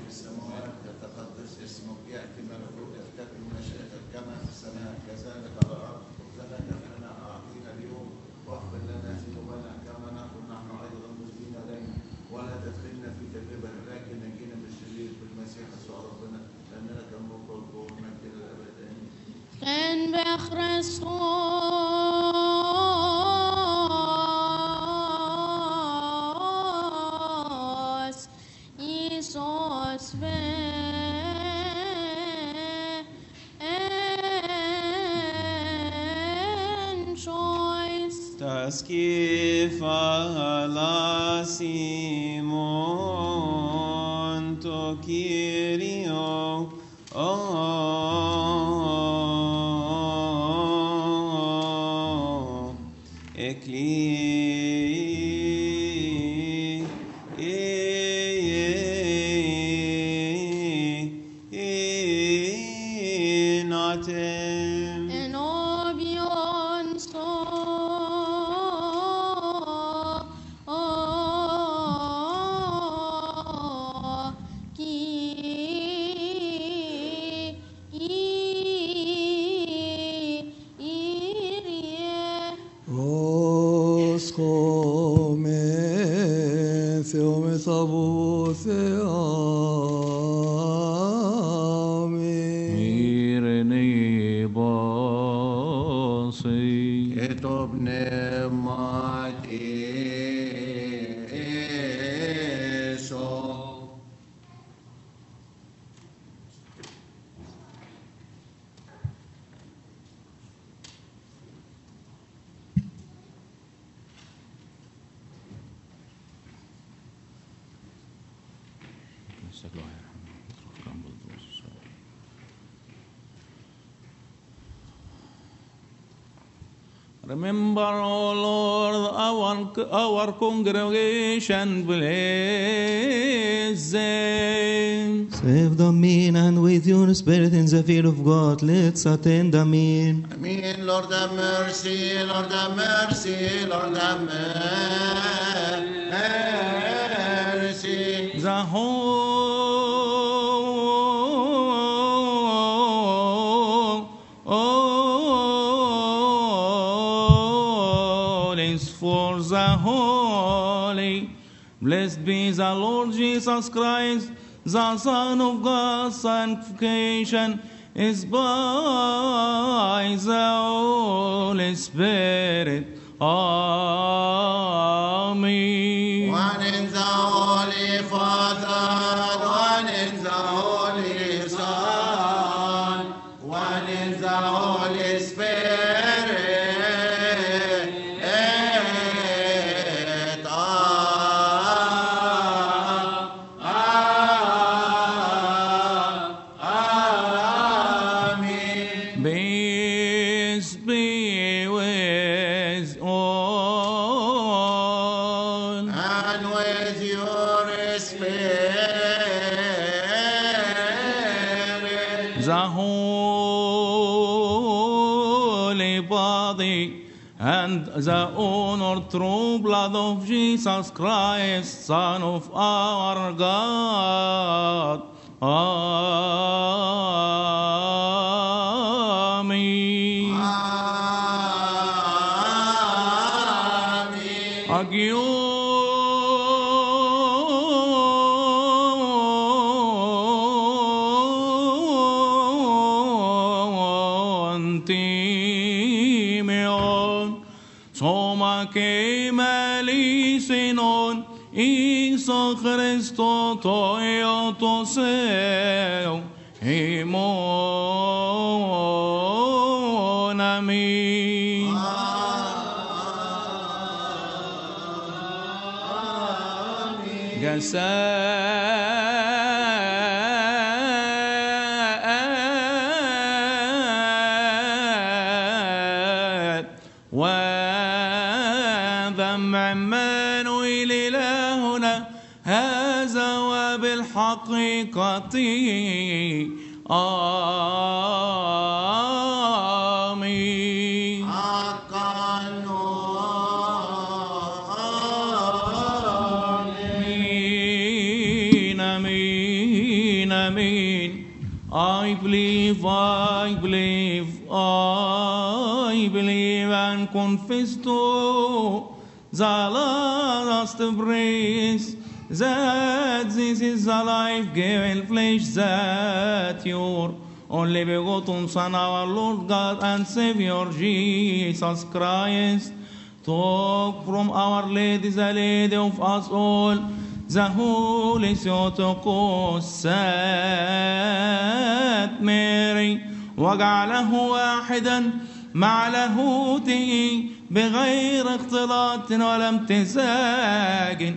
En bij Christus, Jesus en choice. Taskifala Simon to Kyrio, oh, Ekli, Natem. En obion so, ki, irie. Os come theome thabuthe amen. Irene basi. Ketov pneumati eso. Remember, O Lord, our, our congregation, bless them. Save the mean, and with your spirit in the fear of God, let's attend the mean. Amen. Lord have mercy, Lord have mercy, Lord have mercy. The whole all is for the holy. Blessed be the Lord Jesus Christ, the Son of God. Sanctification is by the Holy Spirit. Amen. One in the Holy Father, one in the Holy Son, one in the Holy Spirit. Amen. Peace be with all. And with your spirit. The holy body and the honored true blood of Jesus Christ, Son of our God. Amen. Amen. Agion Timeon Soma Kemelisinon Iso Christo Toiotoseo Himon Amin. Gasat when the دم عمانويل إلهنا هذا وبالحقيقة آمين. آمين آمين آمين. I believe, I believe, I believe and confess to the last praise that this is the life-giving flesh that your only begotten Son, our Lord God and Savior Jesus Christ, took from Our Lady, the Lady of us all, the Holy Theotokos, Saint Mary, وجعله واحدا مع لاهوته بغير اختلاط ولا امتزاج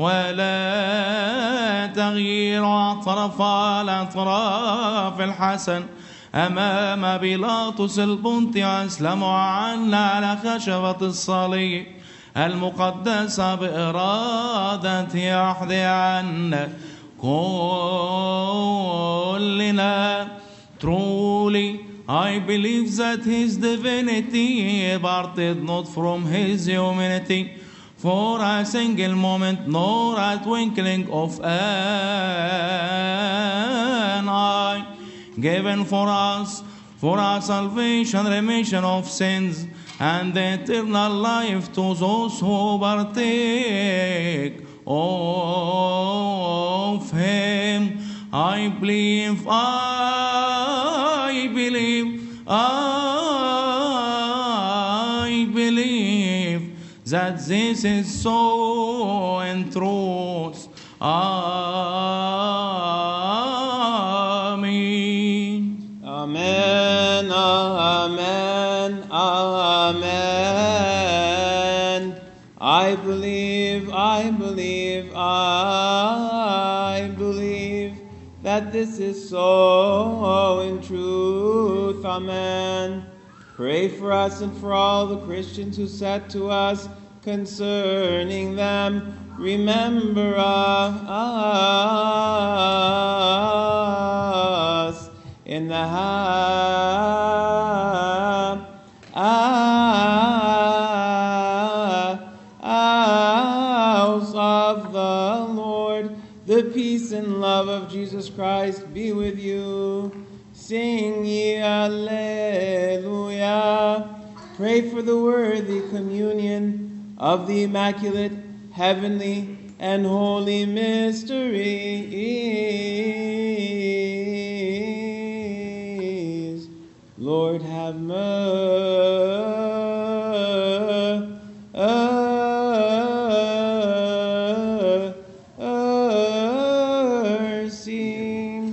ولا تغيير، واعترف الأطراف الحسن أمام بيلاطس البنطي وأسلموا عنا على خشبة الصليب المقدسة بإرادته وحده عنا كلنا. Truly, I believe that his divinity parted not from his humanity for a single moment, nor a twinkling of an eye, given for us, for our salvation, remission of sins, and eternal life to those who partake of him. I believe, I believe, I believe that this is so in truth. Amen. Amen, amen, amen. I believe, I believe, I believe that this is so in truth. Amen. Pray for us and for all the Christians who said to us concerning them, remember us in the house of the Lord. The peace and love of Jesus Christ be with you. Sing ye Alleluia. Pray for the worthy communion of the Immaculate, Heavenly, and Holy Mysteries. Lord, have mercy.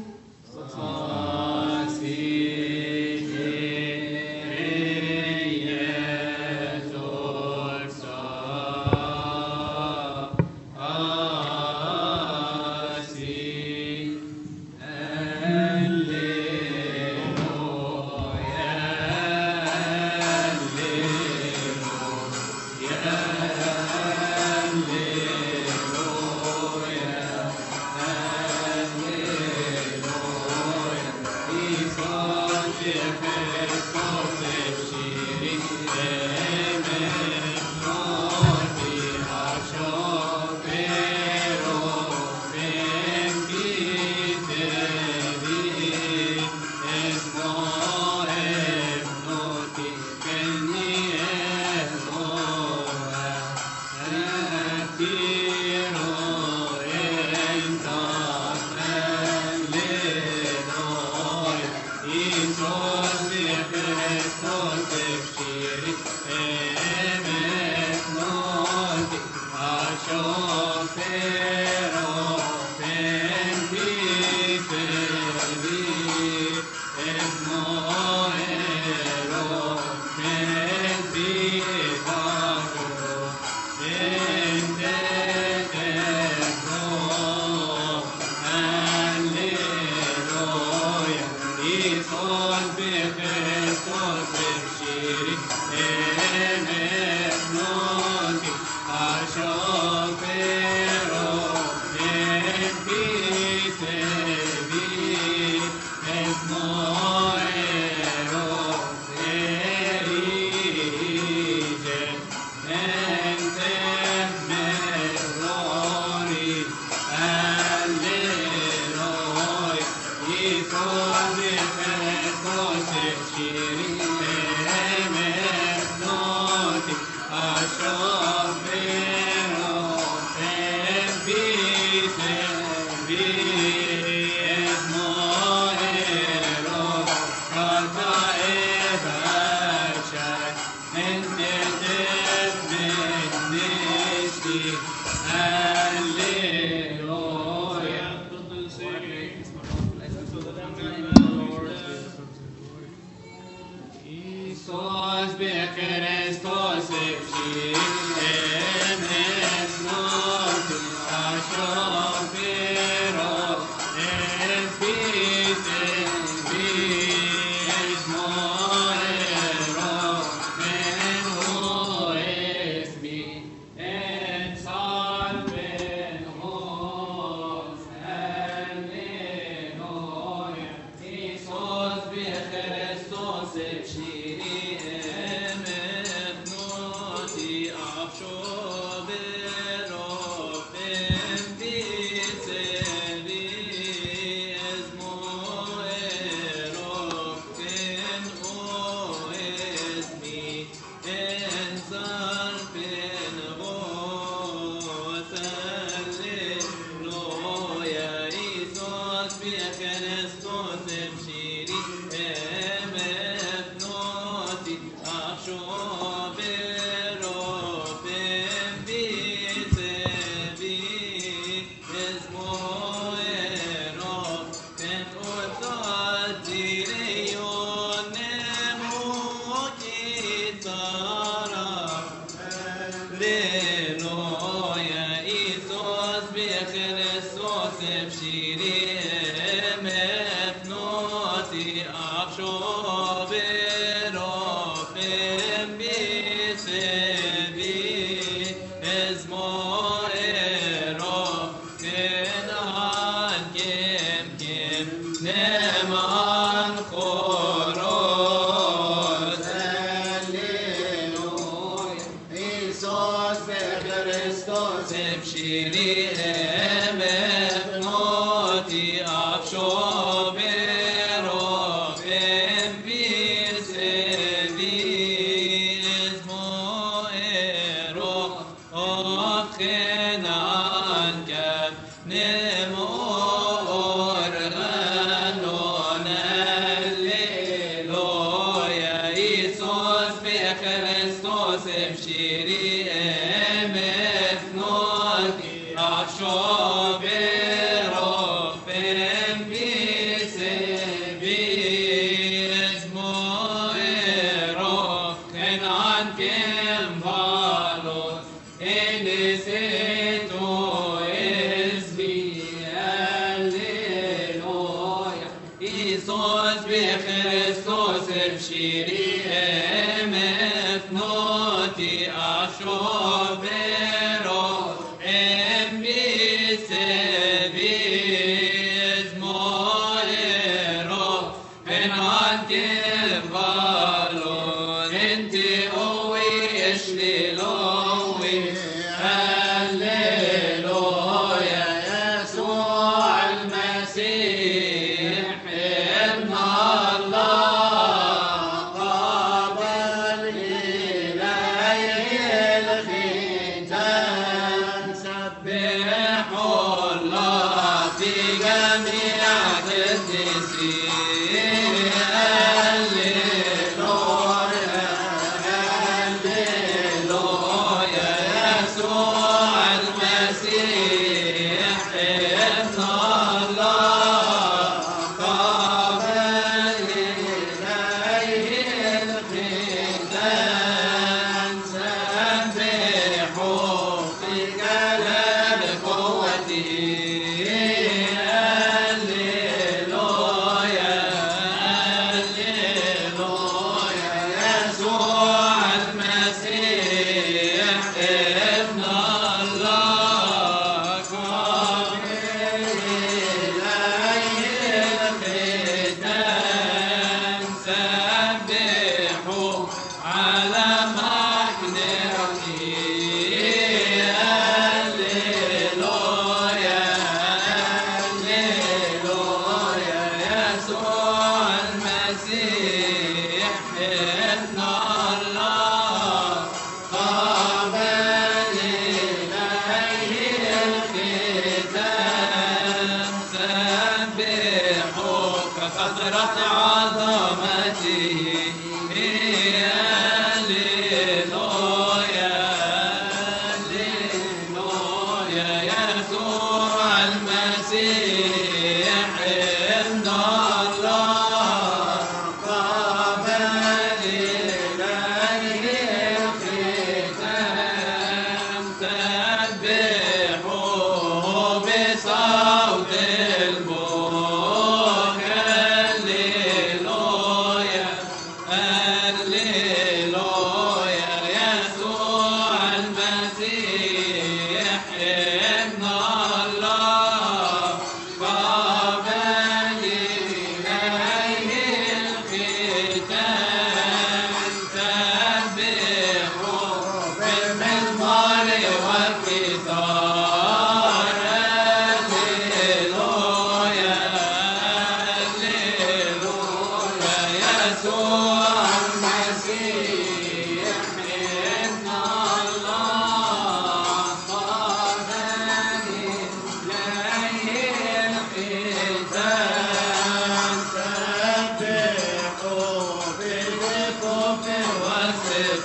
Hallelujah, hallelujah.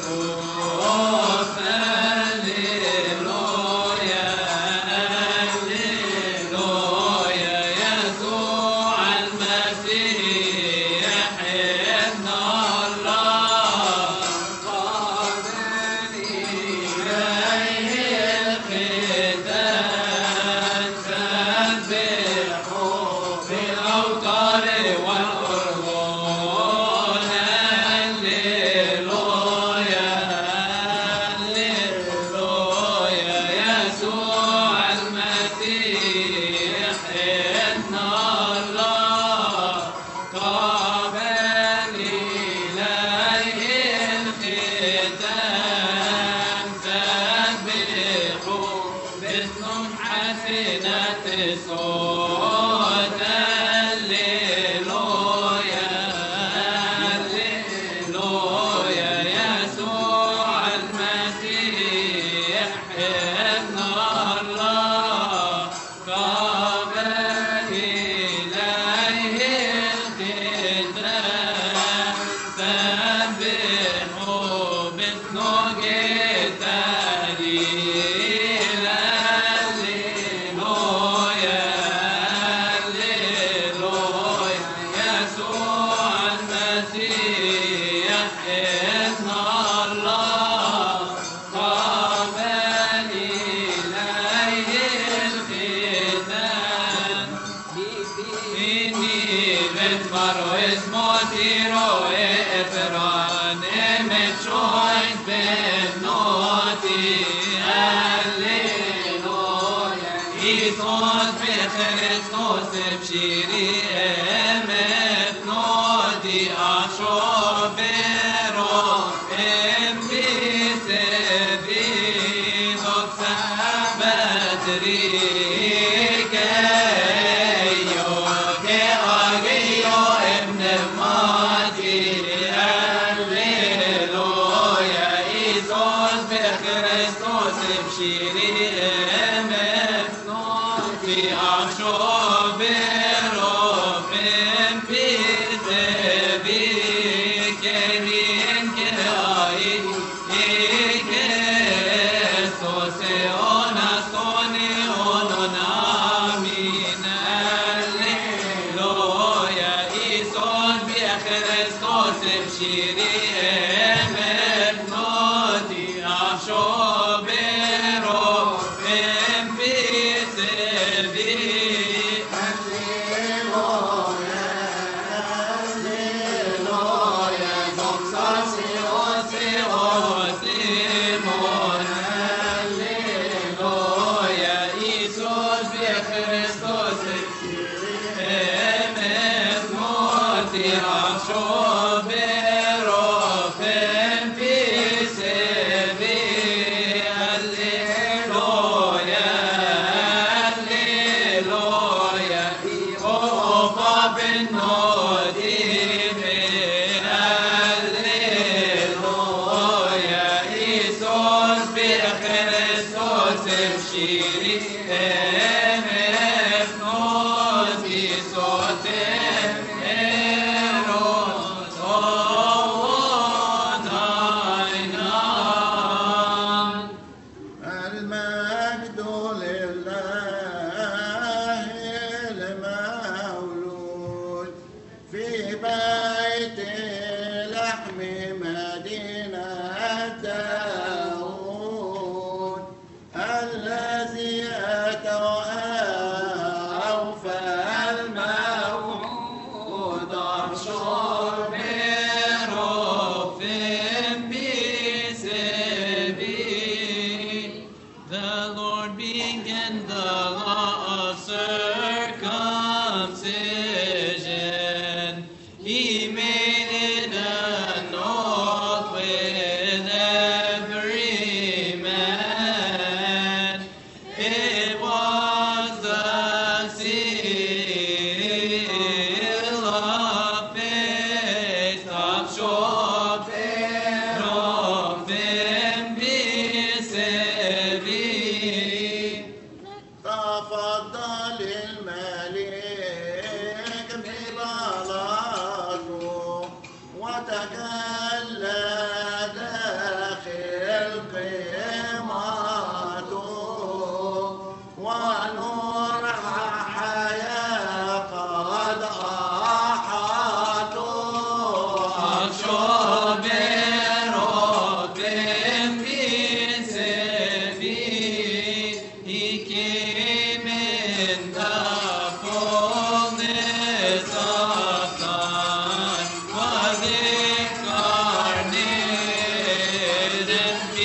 الذي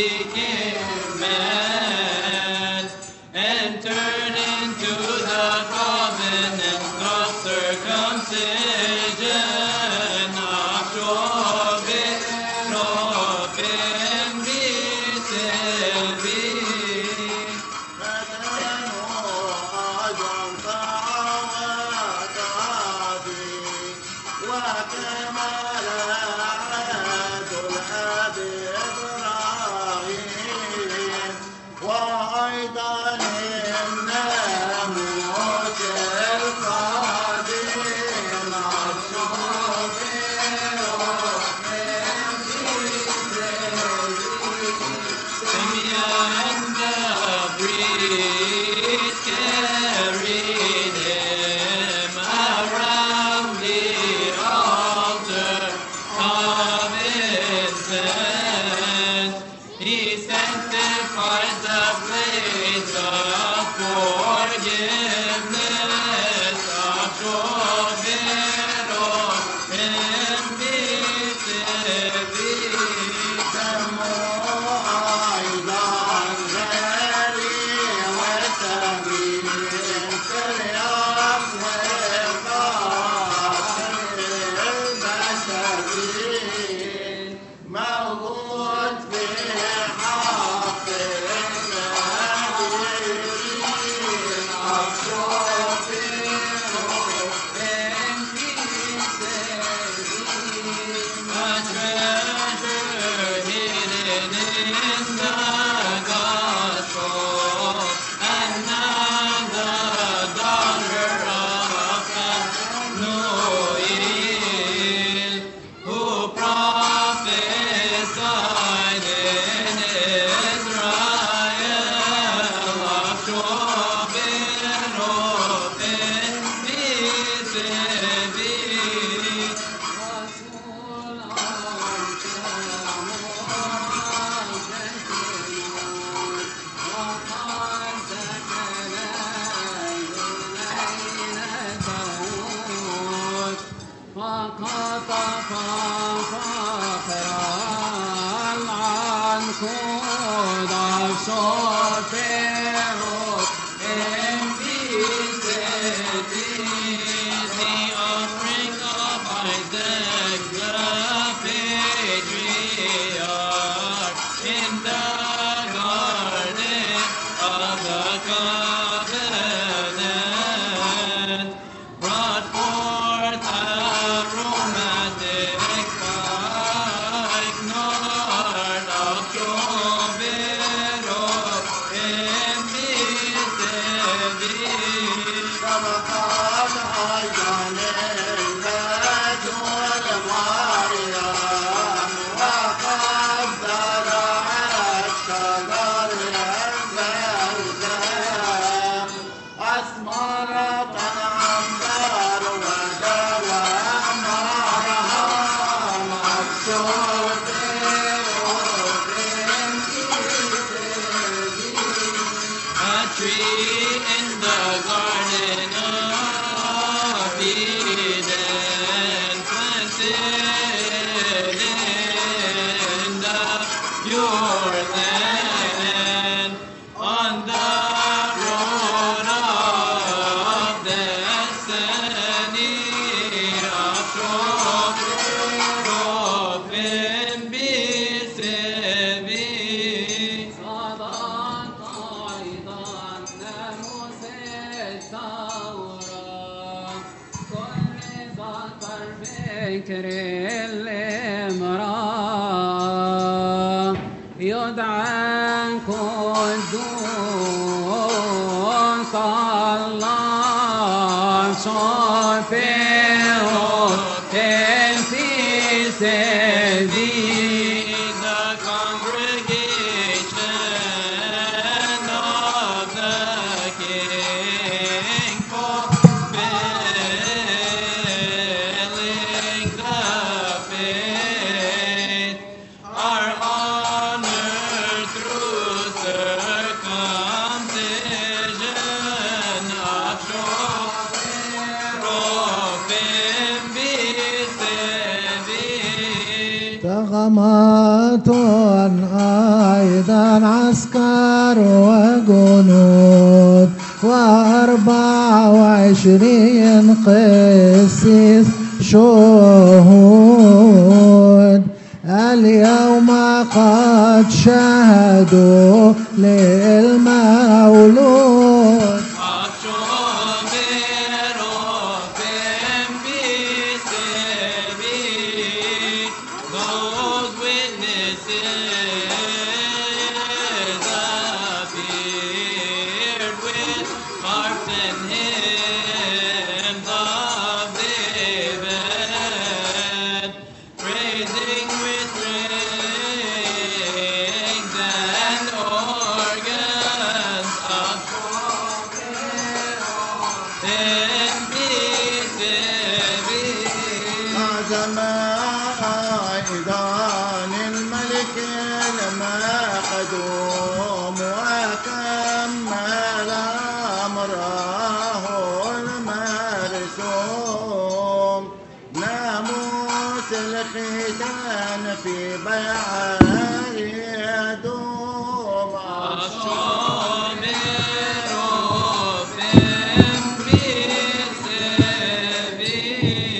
became man and turned into the covenant of circumcision of Shobit, Robin, Biselbi. Circumcision of Shobit. طامات أيضا عسكر وجنود وأربع وعشرين قسيس شهود اليوم قد شهدوا للمولود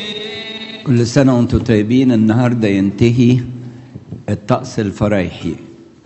كل سنة وانتم طيبين. النهاردة ينتهي الطقس الفرايحي.